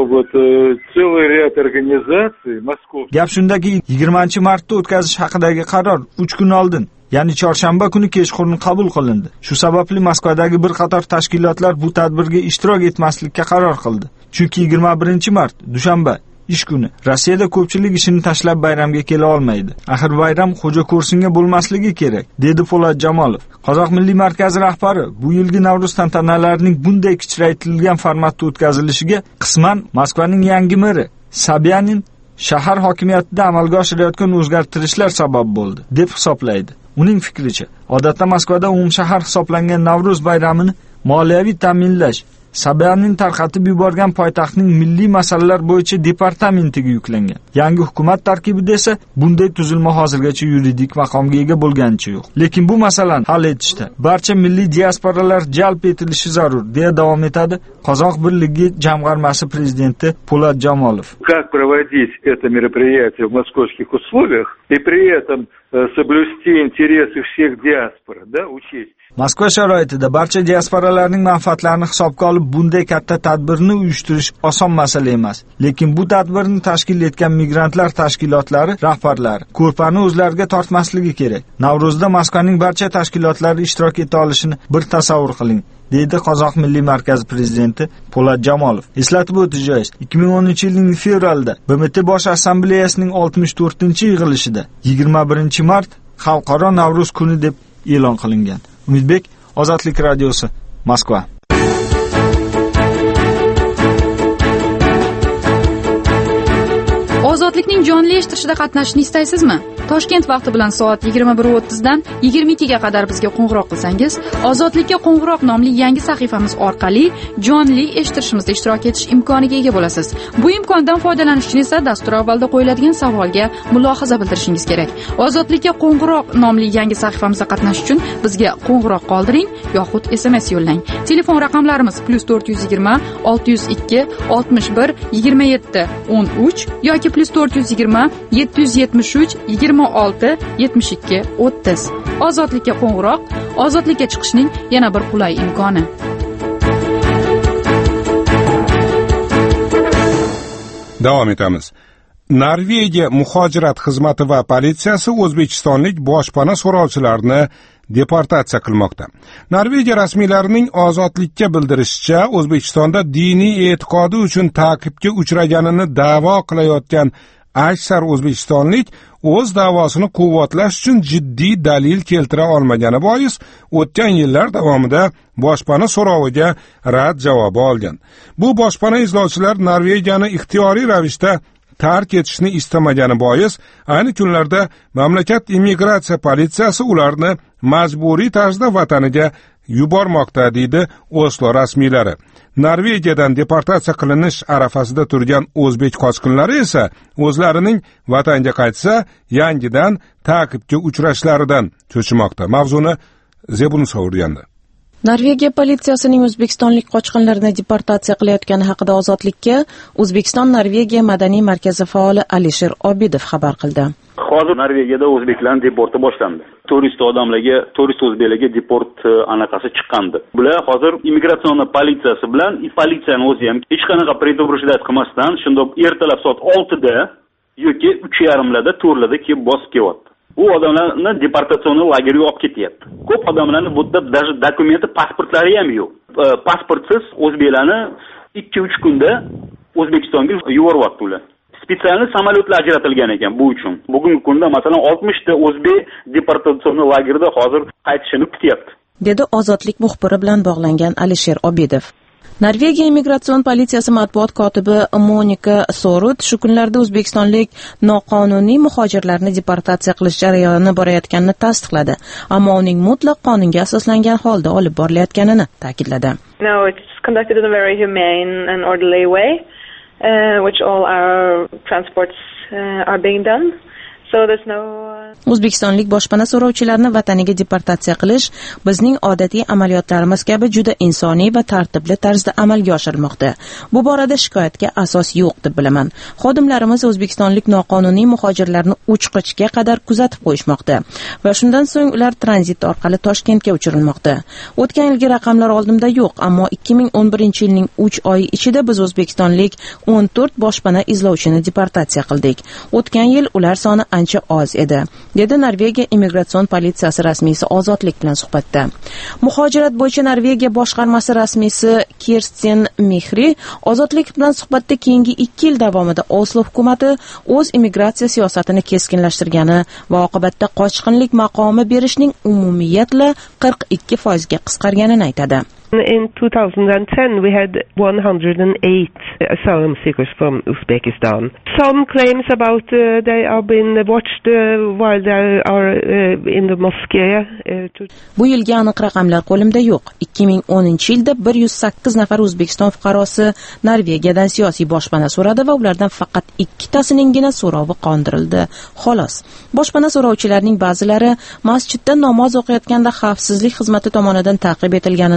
целый ряд организаций московских. Gap shundaki, 20-martda o'tkazish haqidagi qaror 3 kun oldin, ya'ni chorshanba kuni kechqurun qabul qilindi. Shu sababli Moskvadagi bir qator tashkilotlar bu tadbirga ishtirok etmaslikka qaror qildi. Chunki 21-mart, dushanba, ish kuni, Rossiyada ko'pchilik ishini tashlab bayramga kela olmaydi. Axir bayram xo'ja ko'rsinga bo'lmasligi kerak, dedi Po'lat Jamolov. Qozoq Milliy markazi rahbari bu yilgi Navro'z tantanalarining bunday kichraytirilgan formatda o'tkazilishiga qisman Moskvaning yangi meri Sobyanin shahar hokimiyatida amalga oshirayotgan o'zgartirishlar sabab bo'ldi, deb hisoblaydi. Uning fikricha, odatda Moskvada umumshahar hisoblangan Navro'z bayramini moliyaviy ta'minlash Sobyanin tarqatib yuborgan poytaxtning milliy masalalar bo'yicha departamentiga yuklangan. Yangi hukumat tarkibida esa bunday tuzilma hozirgacha yuridik maqomga ega bo'lganicha yo'q. Lekin bu masalani hal etishda barcha milliy diasporalar jalb etilishi zarur, deya davom etadi Qozoq birligi jamg'armasi prezidenti Po'lat Jamolov. Как проводить это мероприятие в московских условиях и при этом соблюсти интересы всех диаспор, да, учесть. Moskva sharoitida barcha diasporalarning manfaatlarini hisobga olib bunday katta tadbirni uyushtirish oson masala emas. Lekin bu tadbirni tashkil etgan migrantlar tashkilotlari rahbarlari ko'rpani o'zlariga tortmasligi kerak. Navro'zda Moskvaning barcha tashkilotlari ishtirok eta olishini bir tasavvur qiling, deydi Qozoq Milliy markazi prezidenti Po'lat Jamolov. Eslatib o'tish joiz, 2010-yilning fevralida BMT Bosh assambleyasining 64-yig'ilishida 21 mart Xalqaro Navro'z kuni deb e'lon qilingan. Umidbek, Ozodlik radiosi, Moskva. Ozodlikning jonli eshittirishida qatnashishni istaysizmi? Toshkent vaqti bilan soat 21:30 dan 22 ga qadar bizga qo'ng'iroq qilsangiz, Ozodlikka qo'ng'iroq nomli yangi sahifamiz orqali jonli eshittirishimizda ishtirok etish imkoniga ega bo'lasiz. Bu imkondan foydalanish uchun esa dastur avvalida qo'yiladigan savolga mulohaza bildirishingiz kerak. Ozodlikka qo'ng'iroq nomli yangi sahifamizda qatnashish uchun bizga qo'ng'iroq qoldiring yoxud SMS yo'llang. Telefon raqamlarimiz +420 602 61 27 13 yoki +420 773 26 72 30. Ozodlikka qo'ng'iroq, ozodlikka chiqishning yana bir qulay imkoni. Davom etamiz. Norvegiya muhojirat xizmati va politsiyasi o'zbekistonlik boshpana so'rovchilarni deportatsiya qilmoqda. Norvegiya rasmiylarining ozodlikka bildirishicha, O'zbekistonda diniy e'tiqodi uchun ta'qibga uchraganini da'vo qilayotgan aksar o'zbekistonlik o'z da'vosini quvvatlash uchun jiddiy dalil keltira olmagani bois o'tgan yillar davomida boshpana so'roviga rad javobi olgan. Bu boshpana izlovchilar Norvegiyani ixtiyoriy ravishda tark etishni istamagani bois ayni kunlarda mamlakat immigratsiya politsiyasi ularni majburiy tarzda vataniga yubormoqda, deydi Oslo rasmiylari. Norvegiyadan deportatsiya qilinish arafasida turgan o'zbek qochqinlari esa o'zlarining vatanga qaytsa yangidan ta'qibga uchrashlaridan cho'chimoqda. Mavzuni Zebun o'rgandi. Norvegiya politsiyasining o'zbekistonlik qochqinlarni deportatsiya qilayotgani haqida Ozodlikka O'zbekiston-Norvegiya madaniy markazi faoli Alisher Obidov xabar qildi. Hozir Norvegiyada o'zbeklarning deporti boshlandi. Turist odamlarga, turist o'zbeklarga deport anaqasi chiqqandi. Bular hozir imigratsion politsiyasi bilan politsiyani o'zi ham hech qanaqa предупреждать qilmasdan shundoq ertalab soat 6 da yoki 3:30larda to'rlarda kelib bosib kelyapti. U odamlarni deportatsion lagerga olib ketyapti. Ko'p odamlarni bu yerda даже dokumenti, pasportlari ham yo'q. Pasportsiz o'zbeklarni 2-3 kunda O'zbekistonga yuboryapti ular. Spetsial samolyotlar ajratilgan ekan bu uchun. Bugungi kunda masalan 60 ta o'zbek deportatsion lagerda hozir qaytishini kutyapti, dedi Ozodlik muxbiri bilan bog'langan Alisher Obidov. Norvegiya imigratsion politsiyasi matbuot kotibi Monika Sorut shu kunlarda o'zbekistonlik noqonuniy muhojirlarni deportatsiya qilish jarayoni borayotganini tasdiqladi, ammo uning mutlaq qonunga asoslangan holda olib borilayotganini ta'kidladi. No, it's conducted in a very humane and orderly way, which all our transports are being done. So there's no O'zbekistonlik boshpana so'rovchilarni vataniga deportatsiya qilish bizning odatiy amaliyotlarimiz kabi juda insoniy va tartibli tarzda amalga oshirilmoqda. Bu borada shikoyatga asos yo'q deb bilaman. Xodimlarimiz o'zbekistonlik noqonuniy muhojirlarni uchqochga qadar kuzatib qo'yishmoqda va shundan so'ng ular tranzit orqali Toshkentga uchirilmoqda. O'tgan yilgi raqamlar oldimda yo'q, ammo 2011-yilning 3 oyi ichida biz o'zbekistonlik 14 boshpana izlovchini deportatsiya qildik. O'tgan yil ular soni ancha oz edi, dedi Norvegiya imigratsion politsiyasi rasmiysi Ozodlik bilan suhbatda. Muhojirat bo'yicha Norvegiya boshqarmasi rasmiysi Kirsten Mihri Ozodlik bilan suhbatda keyingi 2 yil davomida Oslo hukumati o'z immigratsiya siyosatini keskinlashtirgani va oqibatda qochqinlik maqomi berishning umumiyatla 42% ga qisqarganini aytadi. In 2010, we had 108 asylum seekers from Uzbekistan. Some claims about they are being watched while they are in the mosque. Bu yilgi aniq raqamlar qo'limda yo'q. 2010-yilda 108 nafar O'zbekiston fuqarosi Norvegiyadan siyosiy boshpana so'radi va ulardan faqat 2 tasiningina so'rovi qondirildi. Xolos. Boshpana so'rovchilarning ba'zilari masjidda namoz o'qiyotganda xavfsizlik xizmati tomonidan ta'qib etilganini,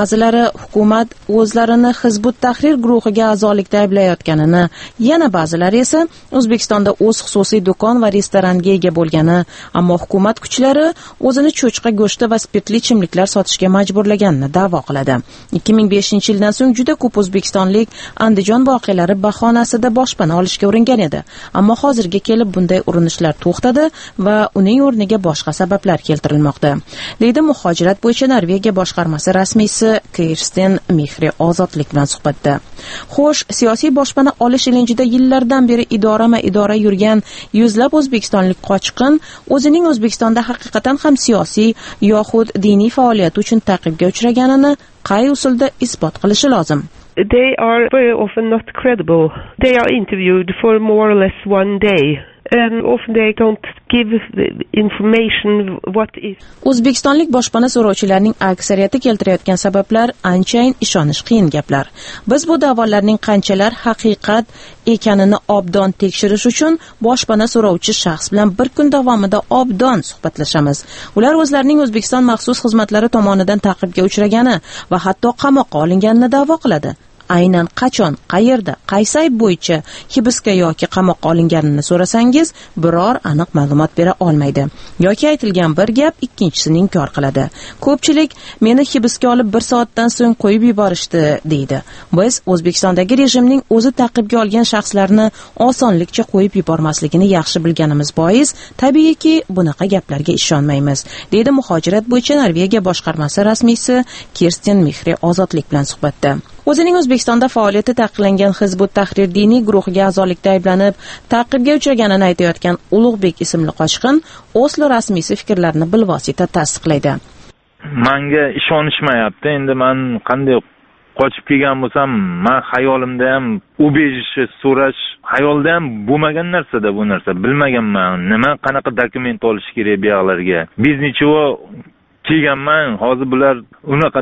ba'zilari hukumat o'zlarini Hizbut Tahrir guruhiga a'zolikda ayblayotganini, yana ba'zilari esa O'zbekistonda o'z xususiy do'kon va restoranga ega bo'lgani, ammo hukumat kuchlari o'zini cho'chqa go'shti va spirtli ichimliklar sotishga majburlaganini da'vo qiladi. 2005-yildan so'ng juda ko'p o'zbekistonlik Andijon voqealari bahonasida boshpana olishga uringan edi, ammo hozirga kelib bunday urinishlar to'xtadi va uning o'rniga boshqa sabablar keltirilmoqda, deydi muhojirat bo'yicha Norvegiya boshqarmasi rasmiysi Kirsten Mihre ozodlik bilan suhbatda. Xo'sh, siyosiy boshpana olish ilinjida yillardan beri idora yurgan yuzlab o'zbekistonlik qochqin o'zining O'zbekistonda haqiqatan ham siyosiy yoxud diniy faoliyat uchun ta'qibga uchraganini qay usulda isbot qilishi lozim? They are very often not credible. They are interviewed for more or less one day. And often they don't give the information what is. O'zbekistonlik boshpana so'rovchilarning aksariyati keltirayotgan sabablar anchayin ishonish qiyin gaplar. Biz bu da'volarning qanchalar haqiqat ekanini obdon tekshirish uchun boshpana so'rovchi shaxs bilan bir kun davomida obdon suhbatlashamiz. Ular o'zlarining O'zbekiston maxsus xizmatlari tomonidan ta'qibga uchragani va hatto qamoqqa olinganini da'vo qiladi. Aynan qachon, qayerda, qaysi ayb bo'yicha hibsga yoki qamoqqa olinganini so'rasangiz, biror aniq ma'lumot bera olmaydi. Yoki aytilgan bir gap ikkinchisini inkor qiladi. Ko'pchilik meni hibsga olib 1 soatdan so'ng qo'yib yuborishdi, deydi. Biz O'zbekistondagi rejimning o'zi ta'qibga olgan shaxslarni osonlikcha qo'yib yubormasligini yaxshi bilganimiz bois, tabiiyki, bunaqa gaplarga ishonmaymiz, deydi muhojirat bo'yicha Norvegiya boshqarmasi rasmiysi Kirsten Mihre ozodlik bilan suhbatda. O'zining O'zbekistonda faoliyati taqiqlangan Hizbut Tahrir diniy guruhiga a'zolikda ayblanib, ta'qibga uchraganini aytayotgan Ulug'bek ismli qochqin Oslo rasmiysi fikrlarini bilvosita tasdiqlaydi. Menga ishonishmayapti. Endi men qanday qochib kelgan bo'lsam, men xayolimda ham ubejishni so'rash xayolda ham bo'lmagan narsada bu narsa. Bilmaganman, nima qanaqa dokument olish kerak bu yoqlarga. Biznechivo kelganman, hozir bular unaqa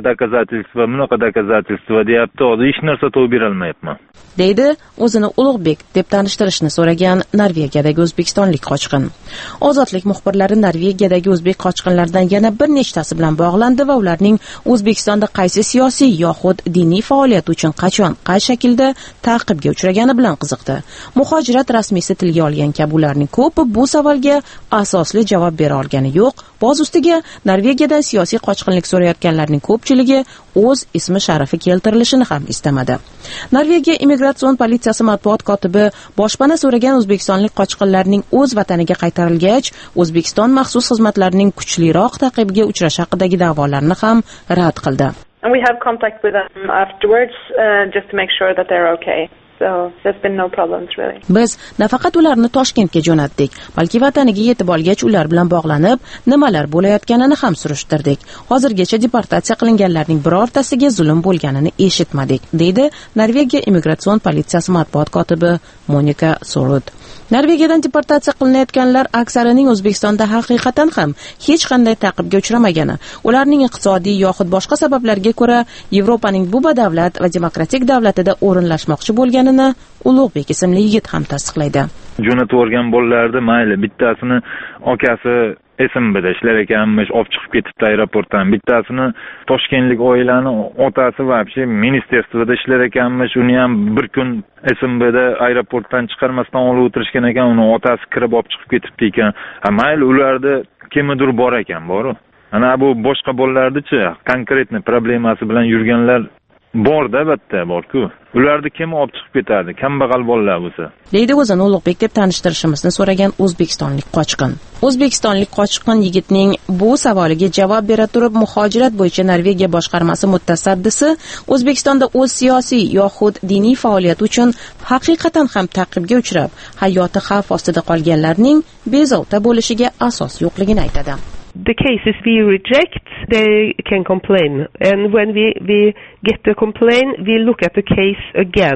doказательство deyapti, hozir hech narsa to'g'ri bera olmayapman, deydi o'zini Ulug'bek deb tanishtirishni so'ragan Norvegiyadagi o'zbekistonlik qochqin. Ozodlik muxbirlari Norvegiyadagi o'zbek qochqinlardan yana bir nechtasi bilan bog'landi va ularning O'zbekistonda qaysi siyosiy yoxud diniy faoliyat uchun qachon, qay shaklda ta'qibga uchragani bilan qiziqdi. Muhojirat rasmiysi tilga olgan kabi ularning ko'pi bu savolga asosli javob bera olgani yo'q. Boz ustiga Norvegiyadan siyosiy qochqinlik so'rayotganlarning ko'pchiligi o'z ismi sharafi keltirilishini ham istamadi. Norvegiya imigratsion politsiyasi matbuot kotibi boshpana so'ragan o'zbekistonlik qochqinlarning o'z vataniga qaytarilgach, O'zbekiston maxsus xizmatlarining kuchliroq ta'qibiga uchrashi haqidagi da'volarni ham rad qildi. And we have contact with them afterwards just to make sure that they're okay. So there's been no problems really. Biz nafaqat ularni Toshkentga jo'natdik, balki vataniga yetib olgach ular bilan bog'lanib, nimalar bo'layotganini ham surishtirdik. Hozirgacha deportatsiya qilinganlarning birortasiga zulm bo'lganini eshitmadik, deydi Norvegiya imigratsion politsiyasi matbuot kotibi Monika Sorud. Norvegiyadan deportatsiya qilinayotganlar aksarining O'zbekistonda haqiqatan ham hech qanday ta'qibga uchramagani, ularning iqtisodiy yoxud boshqa sabablarga ko'ra Yevropaning bu badavlat va demokratik davlatida o'rinlashmoqchi bo'lganini Ulug'bek ismli yigit ham tasdiqlaydi. Jo'natib o'rgan bolalarni mayli, bittasini akasi SMBda ishlar ekanmish, olib chiqib ketibdi aeroportdan. Bittasini toshkentlik oilani otasi vobshe ministerstvoda ishlar ekanmish, uni ham bir kun SMBda aeroportdan chiqarmasdan olib o'tirishgan ekan, uni otasi kirib olib chiqib ketibdi ekan. Mayli, ularda kimdir bor ekan, boru. Ana bu boshqa bolalardichi, konkretni problemasi bilan yurganlar bor-da, albatta, bor-ku. Ularni kim olib chiqib ketadi? Kambag'al bolalar bo'lsa. Deydi o'zini Ulug'bek deb tanishtirishimizni so'ragan o'zbekistonlik qochqin. O'zbekistonlik qochqin yigitning bu savoliga javob bera turib, muhojirat bo'yicha Norvegiya boshqarmasi mutasaddisi O'zbekistonda o'z siyosiy yoxud diniy faoliyat uchun haqiqatan ham ta'qibga uchrab, hayoti xavf ostida qolganlarning bezovta bo'lishiga asos yo'qligini aytadi. The cases we reject, they can complain. And when we get a complaint, we look at the case again.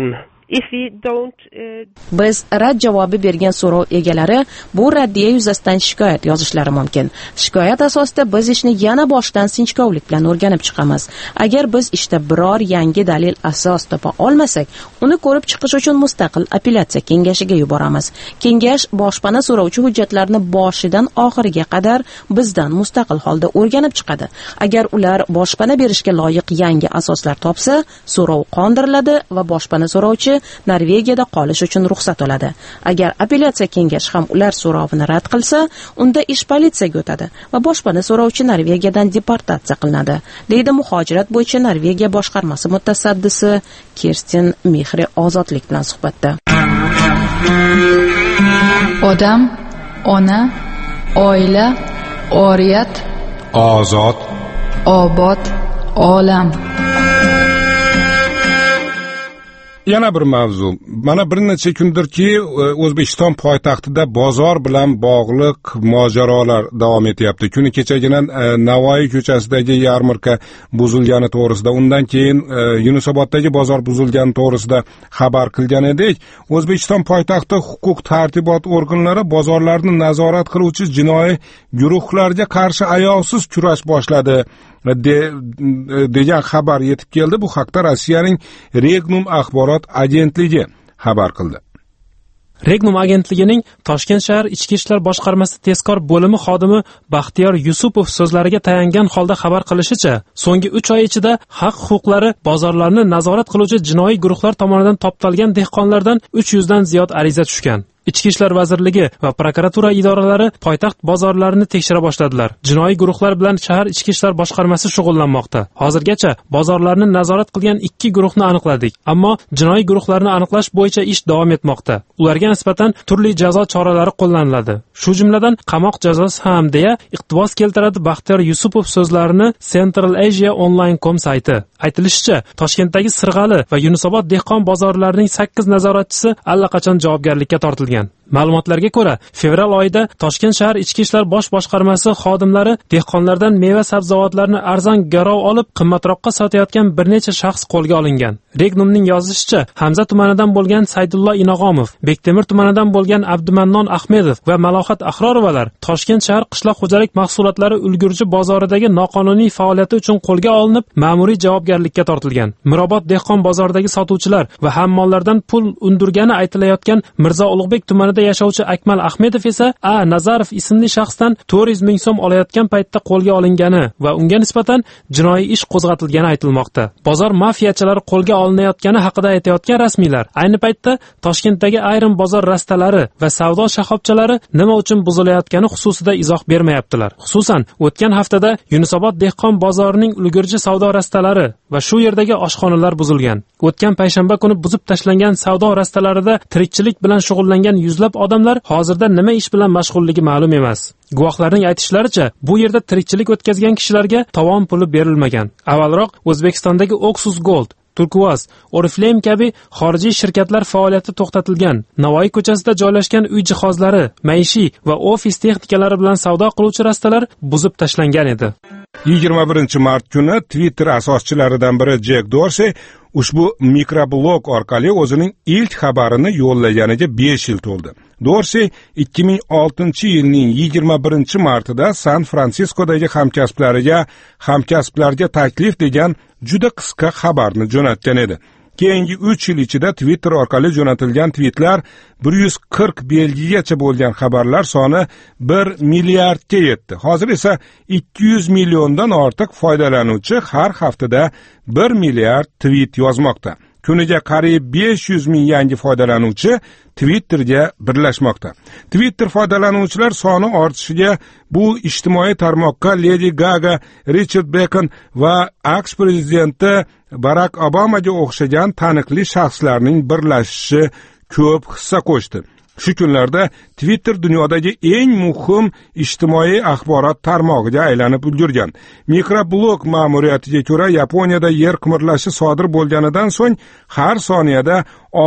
if we don't biz rad javobi bergan so'rov egalari bu raddiya yuzasidan shikoyat yozishlari mumkin. Shikoyat asosida biz ishni yana boshdan sinchkovlik bilan o'rganib chiqamiz. Agar biz ishda biror yangi dalil asos topa olmasak, uni ko'rib chiqish uchun mustaqil apellyatsiya kengashiga yuboramiz. Kengash boshpana so'rovchi hujjatlarni boshidan oxiriga qadar bizdan mustaqil holda o'rganib chiqadi. Agar ular boshpana berishga loyiq yangi asoslar topsa, so'rov qondiriladi va boshpana so'rovchi Norvegiyada qolish uchun ruxsat oladi. Agar apellyatsiya kengashi ham ular so'rovini rad qilsa, unda ish politsiyaga o'tadi va boshpana so'rovchi Norvegiyadan deportatsiya qilinadi, deydi muhojirat bo'yicha Norvegiya boshqarmasi mutasaddisi Kirsten Mehri Ozodlik bilan suhbatda. Odam, ona, oila, oriyat, ozod, obod, olam. Yana bir mavzu. Mana bir necha kundirki O'zbekiston poytaxtida bozor bilan bog'liq mojarolar davom etyapti. Kuni kechagina Navoiy ko'chasidagi yarmarka buzilgani to'g'risida, undan keyin Yunusoboddagi bozor buzilgani to'g'risida xabar qilgan edik. O'zbekiston poytaxti huquq tartibot organlari bozorlarni nazorat qiluvchi jinoiy guruhlarga qarshi ayovsiz kurash boshladi degan xabar yetib keldi. Bu haqda Rossiyaning Regnum axborot agentligi xabar qildi. Regnum agentligining Toshkent shahar ichki ishlar boshqarmasi tezkor bo'limi xodimi Baxtiyor Yusupov so'zlariga tayangan holda xabar qilishicha, so'nggi 3 oy ichida haq-huquqlari bozorlarni nazorat qiluvchi jinoiy guruhlar tomonidan toptalgan dehqonlardan 300 dan ziyod ariza tushgan. Ichki ishlar vazirligi va prokuratura idoralari poytaxt bozorlarini tekshira boshladilar. Jinoiy guruhlar bilan shahar ichki ishlar boshqarmasi shug'ullanmoqda. Hozirgacha bozorlarni nazorat qilgan 2 guruhni aniqladik, ammo jinoiy guruhlarni aniqlash bo'yicha ish davom etmoqda. Ularga nisbatan turli jazo choralari qo'llaniladi. Shu jumladan qamoq jazosi ham, deya iqtibos keltiradi Baxtiyor Yusupov so'zlarini Central Asia Online.com sayti. Aytilishicha, Toshkentdagi Sirg'ali va Yunusobod dehqon bozorlarining 8 nazoratchisi allaqachon javobgarlikka tortilgan. Ma'lumotlarga ko'ra, fevral oyida Toshkent shahar ichki ishlar bosh boshqarmasi xodimlari dehqonlardan meva sabzavotlarni arzon garov olib qimmatroqqa sotayotgan bir necha shaxs qo'lga olingan. Regnumning yozishicha, Hamza tumanidan bo'lgan Saydullo Inog'omov, Bektemir tumanidan bo'lgan Abdumannon Ahmedov va Malohat Ahrorovalar Toshkent shahar qishloq xo'jalik mahsulotlari ulgurji bozoridagi noqonuniy faoliyati uchun qo'lga olinib, ma'muriy javobgarlikka tortilgan. Mirobod dehqon bozoridagi sotuvchilar va hammollardan pul undirgani aytilayotgan Mirzo Ulug'bek tumanida yashovchi Akmal Ahmedov esa A. Nazarov ismli shaxsdan 400 ming so'm olayotgan paytda qo'lga olingani va unga nisbatan jinoiy ish qo'zg'atilgani aytilmoqda. Bozor mafiyachilari qo'lga olinayotgani haqida aytayotgan rasmiylar ayni paytda Toshkentdagi ayrim bozor rastalari va savdo shoxobchalari nima uchun buzilayotgani xususida izoh bermayaptilar. Xususan, o'tgan haftada Yunusobod dehqon bozorining ulgurji savdo rastalari va shu yerdagi oshxonalar buzilgan. O'tgan payshanba kuni buzib tashlangan savdo rastalarida tirikchilik bilan shug'ullangan yuzlab odamlar hozirda nima ish bilan mashg'ulligi ma'lum emas. Guvohlarning aytishlaricha, bu yerda tirikchilik o'tkazgan kishilarga tovon puli berilmagan. Avvalroq O'zbekistondagi Oxus Gold, Turkuaz, Oriflame kabi xorijiy shirkatlar faoliyati to'xtatilgan. Navoiy ko'chasida joylashgan uy jihozlari, maishiy va ofis texnikalari bilan savdo qiluvchi rastalar buzib tashlangan edi. 21 mart kuni Twitter asoschilaridan biri Jack Dorsey ushbu mikroblog orqali o'zining ilk xabarini yo'llaganiga 5 yil to'ldi. Dorsey 2006-yilning 21 martida San-Fransiskodagi hamkasblarga taklif degan juda qisqa xabarni jo'natgan edi. Keyingi 3 yil ichida Twitter orqali jo'natilgan tweetlar 140 belgigacha bo'lgan xabarlar soni 1 milliardga yetdi. Hozir esa 200 milliondan ortiq foydalanuvchi har haftada 1 milliard tweet yozmoqda. Kuniga qariyb 500 ming yangi foydalanuvchi Twitterga birlashmoqda. Twitter foydalanuvchilar soni ortishiga bu ijtimoiy tarmoqqa Lady Gaga, Richard Bacon va AQSh prezidenti Barack Obamaga o'xshagan taniqli shaxslarning birlashishi ko'p hissa qo'shdi. Shu kunlarda Twitter dunyodagi eng muhim ijtimoiy axborot tarmog'iga aylanib ulgurgan. Mikroblog ma'muriyatiga ko'ra, Yaponiyada yer qimirlashi sodir bo'lganidan so'ng har soniyada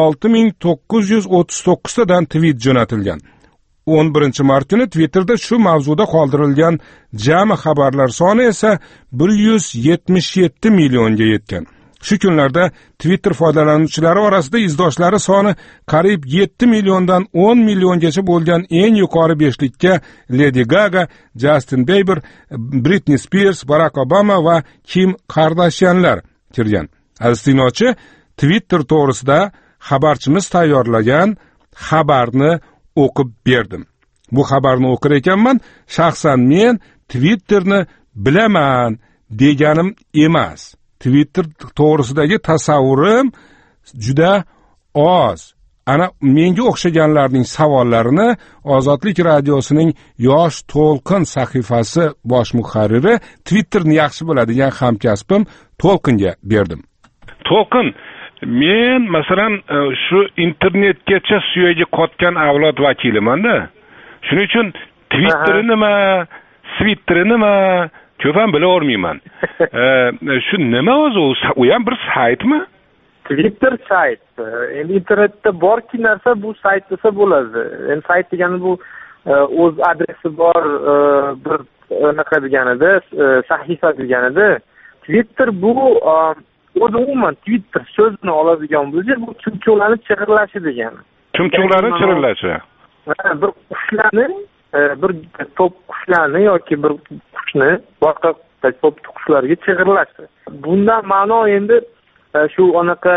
6939 tadan tweet jo'natilgan. 11 mart kuni Twitterda shu mavzuda qoldirilgan jami xabarlar soni esa 177 millionga yetgan. Shu kunlarda Twitter foydalanuvchilari orasida izdoshlari soni qariyb 7 milliondan 10 milliongacha bo'lgan eng yuqori beshlikka Lady Gaga, Justin Bieber, Britney Spears, Barack Obama va Kim Kardashianlar kirgan. Aziz tinglovchi, Twitter to'g'risida xabarchimiz tayyorlagan xabarni o'qib berdim. Bu xabarni o'qir ekanman, shaxsan men Twitterni bilaman deganim emas. Twitter to'g'risidagi tasavvurim juda oz. Ana menga o'xshaganlarning savollarini Ozodlik radiosining Yosh To'lqin sahifasi bosh muharriri, Twitterni yaxshi biladigan hamkasbim To'lqinga berdim. To'lqin, men masalan shu internetgacha suyagi qotgan avlod vakiliman-da. Shuning uchun Twitterni nima, Twitterni nima ko'p ham bila olmayman. Shu nima o'zi? U ham bir saytmi? Twitter sayt. Endi internetda borki narsa bu sayt desa bo'ladi. Endi sayt degani bu o'z adresi bor bir naqa deganida, sahifa deganida. Twitter bu o'zi umuman Twitter so'zini oladigan bo'lsa, bu chumchuqlarning chig'irlashi degani. Chumchuqlarning chig'irlashi. Bir qushlarni, bir to'p qushlarni yoki bir qushni boshqa to'p qushlarga chig'irlashi. Bundan ma'no endi shu onaqa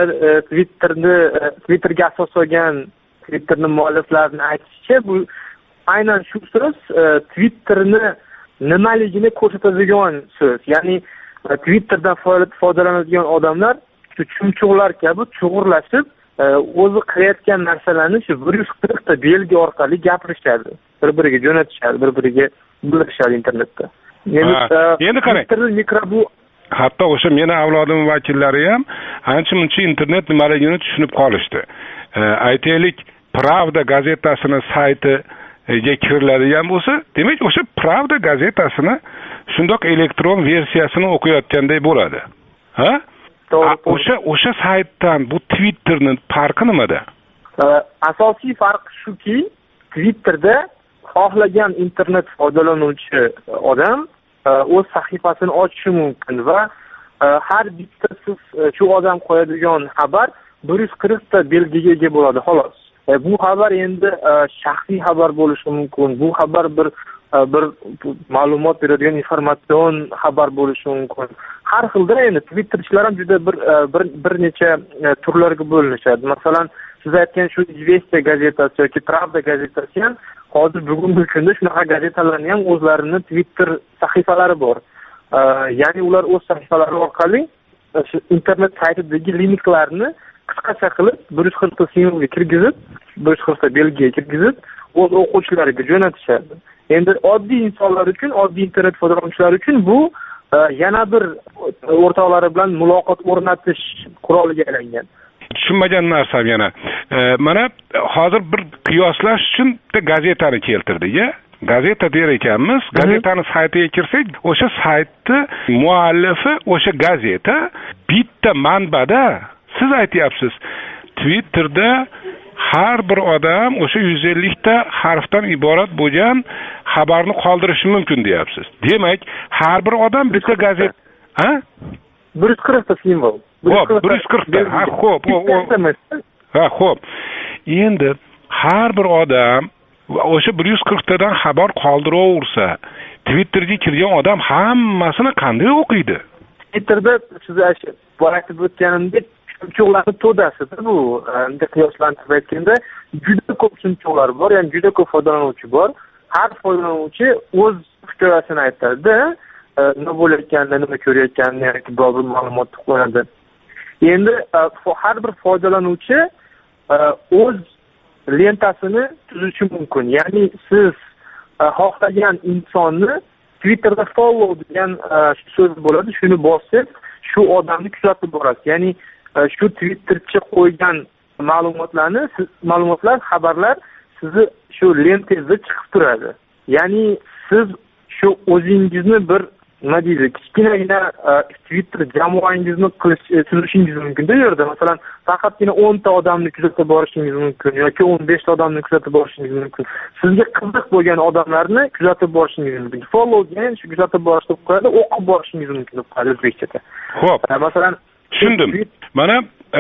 Twitterga asoslangan Twitterning mualliflarining aytishicha, bu aynan shu so'z Twitterni nimaligini ko'rsatadigan so'z. Ya'ni Twitterdan foydalanadigan odamlar shu chumchuqlar kabi chug'urlashib, o'zi qilayotgan narsalarni shu 140 ta belgi orqali gapirishadi, bir-biriga jo'natishadi, bir-biriga bildirishadi internetda. Endi qarang. Hatto o'sha meni avlodim vakillari ham ancha-muncha internet nimaligini tushunib qolishdi. Aytaylik, Pravda gazetasini saytiga kiriladigan bo'lsa, demak o'sha Pravda gazetasini shundoq elektron versiyasini o'qiyotganday bo'ladi. Ha? O'sha saytdan bu Twitterning farqi nimada? Asosiy farq shuki, Twitterda xohlagan internet foydalanuvchi odam o'z sahifasini ochishi mumkin va har bitta siz shu odam qo'yadigan xabar 140 ta belgiga ega bo'ladi, xolos. Bu xabar endi shaxsiy xabar bo'lishi mumkin. Bu xabar bir ma'lumot beradigan informatsion xabar bo'lishi mumkin. Har xilda endi Twitterchilar ham juda bir necha turlarga bo'linishadi. Masalan, siz aytgan shu Izvestiya gazetasi yoki Pravda gazetasi ham hozir bugungi kunda shunaqa gazetalarning ham o'zlarini Twitter sahifalari bor. Ya'ni ular o'z sahifalari orqali internet saytidagi linklarni qisqacha qilib 140 ta simvolga kirgizib, 140 ta belgiga kirgizib, o'z o'quvchilariga jo'natishadi. Endi oddiy insonlar uchun, oddiy internet foydalanuvchilari uchun bu yana bir o'rtoqlari bilan muloqot o'rnatish quroliga aylangan. Tushunmagan narsam yana. Mana hozir bir qiyoslash uchun gazetani keltirdik-a. Gazeta der ekanmiz. Gazetani saytiga kirsak, o'sha saytni muallifi o'sha gazeta bitta manbada. Siz aytyapsiz, Twitterda har bir odam o'sha 150 ta harfdan iborat bo'lgan xabarni qoldirishi mumkin deyapsiz. Demak, har bir odam bitta gazeta, 140 ta simvol. 140 ta. Ha, xo'p. Ha, xo'p. Endi har bir odam o'sha 140 tadan xabar qoldiraversa, Twitterga kirgan odam hammasini qanday o'qiydi? Twitterda siz aytib o'tganimdek chumchuqlarni to'dasida bu qiyoslantirib aytganda juda ko'p chumchuqlar bor, ya'ni juda ko'p foydalanuvchi bor. Har foydalanuvchi o'z hikoyasini aytadi, nima bo'layotganini, nima ko'rayotganini yoki bir ma'lumot qo'yadi. Endi har bir foydalanuvchi o'z lentasini tuzishi mumkin. Ya'ni siz xohlagan insonni Twitterda follow degan so'z bo'ladi, shuni bosib, shu odamni kuzatib borasiz. Ya'ni shu Twitterchi qo'ygan ma'lumotlar, xabarlar sizni shu lentangizda chiqib turadi. Ya'ni siz shu o'zingizni bir nima deydi, kichkinagina Twitter jamoangizni tuzishingiz mumkin-da yerda. Masalan, faqatgina 10 ta odamni kuzatib borishingiz mumkin yoki 15 ta odamni kuzatib borishingiz mumkin. Sizga qiziq bo'lgan odamlarni kuzatib borishingiz mumkin. Follow degan shu kuzatib borish deb qo'yadi, o'qib borishingiz mumkin deb qo'yadi o'zbekchada. Xo'p. Masalan, tushundim. Mana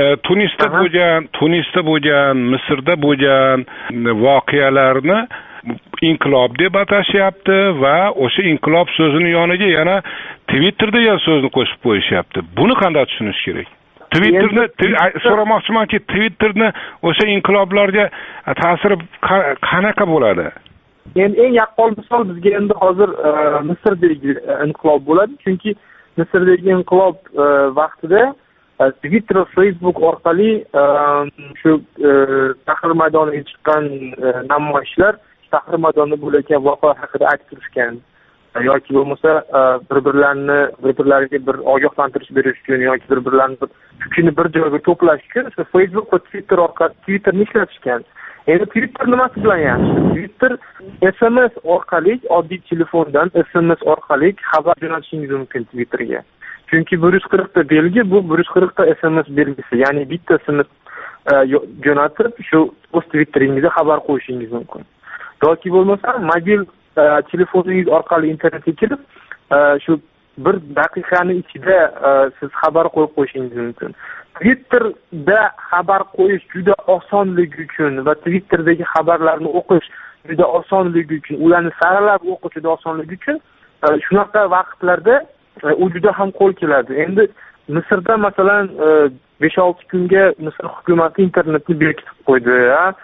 Tunisda bo'lgan, Misrda bo'lgan voqealarni inqilob deb atashyapti va o'sha inqilob so'zini yoniga yana Twitter degan so'zni qo'shib qo'yishyapti. Buni qanday tushunish kerak? Twitterni so'ramoqchimanki, Twitterni o'sha inqiloblarga ta'siri qanaqa bo'ladi? Endi eng yaqqol misol bizga endi hozir Misrdagi inqilob bo'ladi, chunki Misrdagi inqilob vaqtida Twitter va Facebook orqali shu Tahrir maydoniga chiqqan namoyishlar, Tahrir maydonida bo'layotgan voqealar haqida aks turishgan yoki bo'lmasa bir-birlariga bir ogohlantirish berish uchun yoki bir-birlarini kuchini bir joyga to'plash uchun Facebook va Twitter orqali Twitterni ishlatishgan. Endi Twitter nimasi bilan yaxshi? Twitter SMS orqali, oddiy telefondan SMS orqali xabar jo'natishingiz mumkin Twitterga. Chunki 140 ta belgi bu 140 ta SMS belgisi, ya'ni bitta SMS jo'natib shu o'z Twitteringizga xabar qo'yishingiz mumkin. Yoki bo'lmasa mobil telefoningiz orqali internetga kirib, shu 1 daqiqaning ichida siz xabar qo'yib qo'yishingiz mumkin. Twitterda xabar qo'yish juda osonligi uchun va Twitterdagi xabarlarni o'qish juda osonligi uchun, ularni saralab o'qish juda osonligi uchun shunaqa vaqtlarda u juda ham qo'l keladi. Endi Misrda masalan 5-6 kunga Misr hukumati internetni bekitib qo'ydi,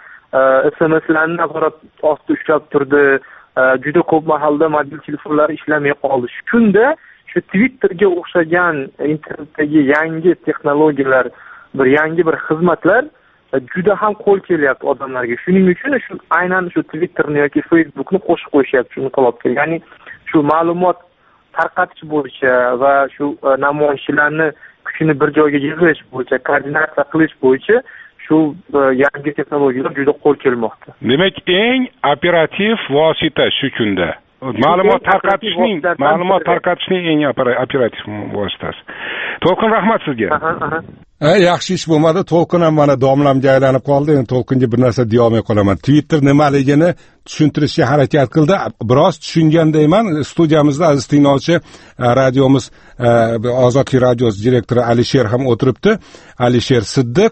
SMSlarni nazorat ostida ushlab turdi. Juda ko'p mahalda mobil telefonlar ishlamay qoldi. Shu kunda shu Twitterga o'xshagan internetdagi yangi texnologiyalar, yangi bir xizmatlar juda ham qo'l kelyapti odamlarga. Shuning uchun shu aynan shu Twitterni yoki Facebookni qo'shib qo'yishyapti shu inqilobga. Ya'ni shu ma'lumot tarqatish bo'yicha va shu namoyishchilarni kuchini bir joyga yig'ish bo'yicha, koordinatsiya qilish bo'yicha shu yangi texnologiyalar juda qo'l kelmoqda. Demak, eng operativ vosita shu kunda. Ma'lumot tarqatishning eng operativ vositasi. To'lqin, rahmat sizga. Yaxshi ish bo'lmadi. To'lqin ham mana domlamga aylanib qoldi. Endi To'lqinga bir narsa deyolmay qolaman. Twitter nimaligini tushuntirishga harakat qildi. Biroz tushungandayman. Studiyamizda aziz tinglovchi, radiomiz Ozodlik radiosi direktori Alisher ham o'tiribdi. Alisher Siddiq.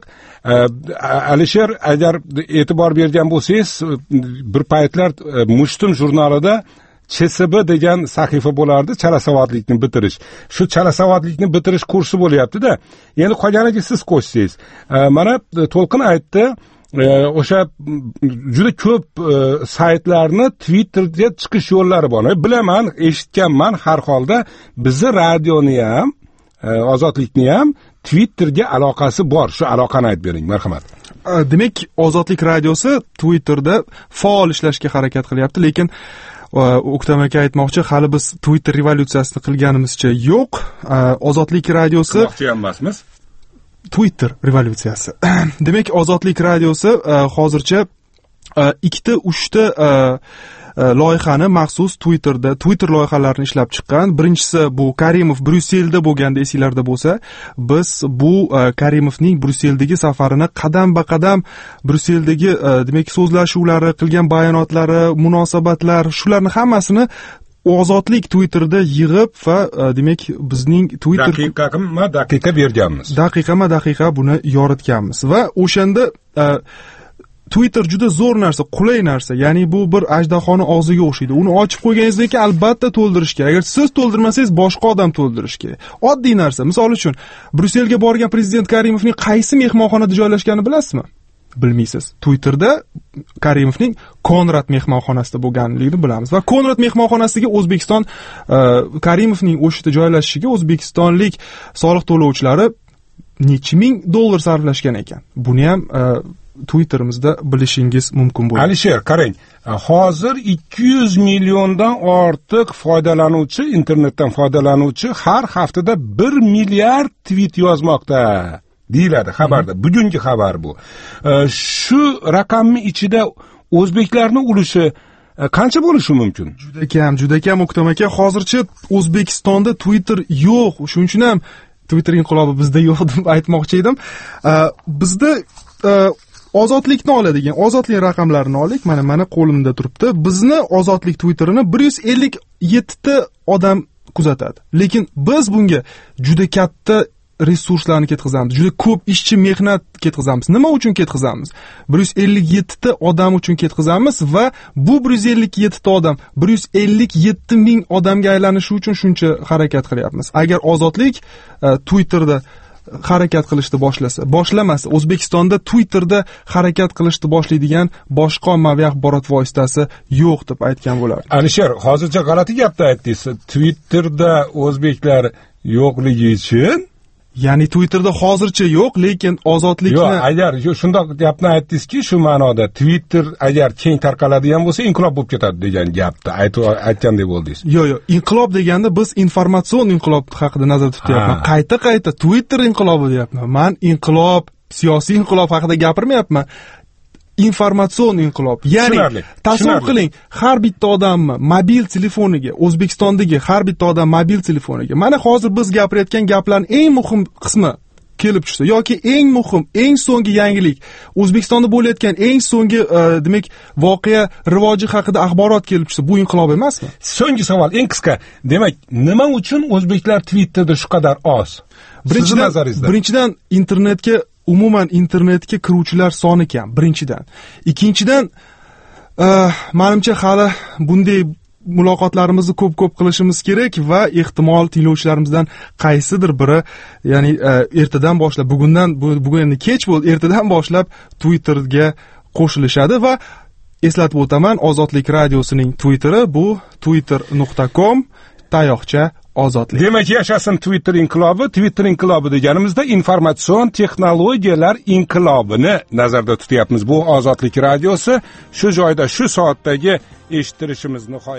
Alisher, agar e'tibor bergan bo'lsangiz, bir paytlar Mushtum jurnalida CSB degan sahifa bo'lardi, chala savodlikni bitirish. Shu chala savodlikni bitirish kursi bo'lyapti-da. Endi qolganiga siz qo'shsangiz. Mana To'lqin aytdi, o'sha juda ko'p saytlarni Twitterga chiqish yo'llari bor. Bilaman, eshitganman, har holda bizni radioni ham, Ozodlikni ham Twitterga aloqasi bor. Shu aloqani aytib bering, marhamat. Demak, Ozodlik radiosi Twitterda faol ishlashga harakat qilyapti, lekin O'ktam aka aytmoqchi, hali biz Twitter revolyutsiyasini qilganimizcha yo'q. Ozodlik radiosi qilmoqchi emasmiz. Twitter revolyutsiyasi. Demak, Ozodlik radiosi hozircha 2-3 ta loyihani maxsus Twitterda Twitter loyihalarini ishlab chiqqan. Birinchisi bu Karimov Bryusselda bo'lganda esinglarda bo'lsa, biz bu Karimovning Brusseldagi safarini qadam-ba-qadam Brusseldagi demak so'zlashuvlari, qilgan bayonotlari, munosabatlar, shularni hammasini Ozodlik Twitterda yig'ib va demak bizning Twitter daqiqa berganmiz. Daqiqa buni yoritganmiz va o'shanda Twitter juda zo'r narsa, qulay narsa. Ya'ni bu bir ajdahoni og'ziga o'xshaydi. Uni ochib qo'yganingizdan keyin albatta to'ldirish kerak. Agar siz to'ldirmasangiz, boshqa odam to'ldirish kerak. Oddiy narsa. Misol uchun, Brusselga borgan prezident Karimovning qaysi mehmonxonada joylashganini bilasizmi? Bilmaysiz. Twitterda Karimovning Konrad mehmonxonasida bo'lganligini bilamiz. Va Konrad mehmonxonasiga O'zbekiston Karimovning o'shida joylashishiga o'zbekistonlik soliq to'lovchilari necha ming dollar sarflashgan ekan. Buni ham Twitterimizda bilishingiz mumkin bo'ladi. Alisher, qarang, hozir 200 milliondan ortiq foydalanuvchi, internetdan foydalanuvchi har haftada 1 milliard tweet yozmoqda deyiladi xabarda. Bugungi xabar bu. Shu raqamning ichida o'zbeklarning ulushi qancha bo'lishi mumkin? Juda kam O'ktam aka. Hozircha O'zbekistonda Twitter yo'q. Shuning uchun ham Twitter inqilobi bizda yo'q deb aytmoqchi edim. Bizda Ozodlikni oladigan, Ozodlik raqamlarini olaylik. Mana qo'limda turibdi. Bizni Ozodlik Twitterini 157 ta odam kuzatadi. Lekin biz bunga juda katta resurslarni ketkazamiz, juda ko'p ishchi mehnat ketkazamiz. Nima uchun ketkazamiz? 157 ta odam uchun ketkazamiz va bu 157 ta odam 157 ming odamga aylanishi uchun shuncha harakat qilyapmiz. Agar ozodlik Twitterda harakat qilishni boshlamasa, O'zbekistonda Twitterda harakat qilishni boshlaydigan boshqa ommaviy axborot vositasi yo'q deb aytgan bo'lardi. Alisher, hozircha g'alati gapni aytdingiz. Twitterda o'zbeklar yo'qligi uchun, ya'ni Twitterda hozircha yo'q, lekin ozodlikni yo'q, agar shundoq gapni aytdingizki, shu ma'noda Twitter agar keng tarqaladigan bo'lsa, inqilob bo'lib ketadi degan gapni aytgandek bo'ldingiz. Yo'q, inqilob deganda biz informatsion inqilob haqida nazarda tutyapman. Qayta Twitter inqilobi deyapman. Men inqilob, siyosiy inqilob haqida gapirmayapman. Informatsion inqilob. Ya'ni tasavvur qiling, har bitta odamni mobil telefoniga, O'zbekistondagi har bitta odam mobil telefoniga, mana hozir biz gapirayotgan gaplarning eng muhim qismi kelib tushsa yoki eng muhim, eng so'nggi yangilik, O'zbekistonda bo'layotgan eng so'nggi demak voqea rivoji haqida axborot kelib tushsa, bu inqilob emasmi? So'nggi savol, eng qisqa. Demak, nima uchun o'zbeklar Twitterda shu qadar oz? Birinchidan umuman internetga kiruvchilar soni kam, birinchidan. Ikkinchidan, menimcha hali bunday muloqotlarimizni ko'p qilishimiz kerak va ehtimol tinglovchilarimizdan qaysidir biri, ya'ni ertadan boshlab, bugun endi kech bo'ldi, ertadan boshlab Twitterga qo'shilishadi va eslatib o'taman, Ozodlik radiosining Twitteri bu twitter.com tayoqcha ozodlik. Demak, yashasin Twitter inqilobi. Twitter inqilobi deganimizda informatsion texnologiyalar inqilobini nazarda tutyapmiz. Bu Ozodlik radiosi shu joyda, shu soatdagi eshittirishimiz nihoyat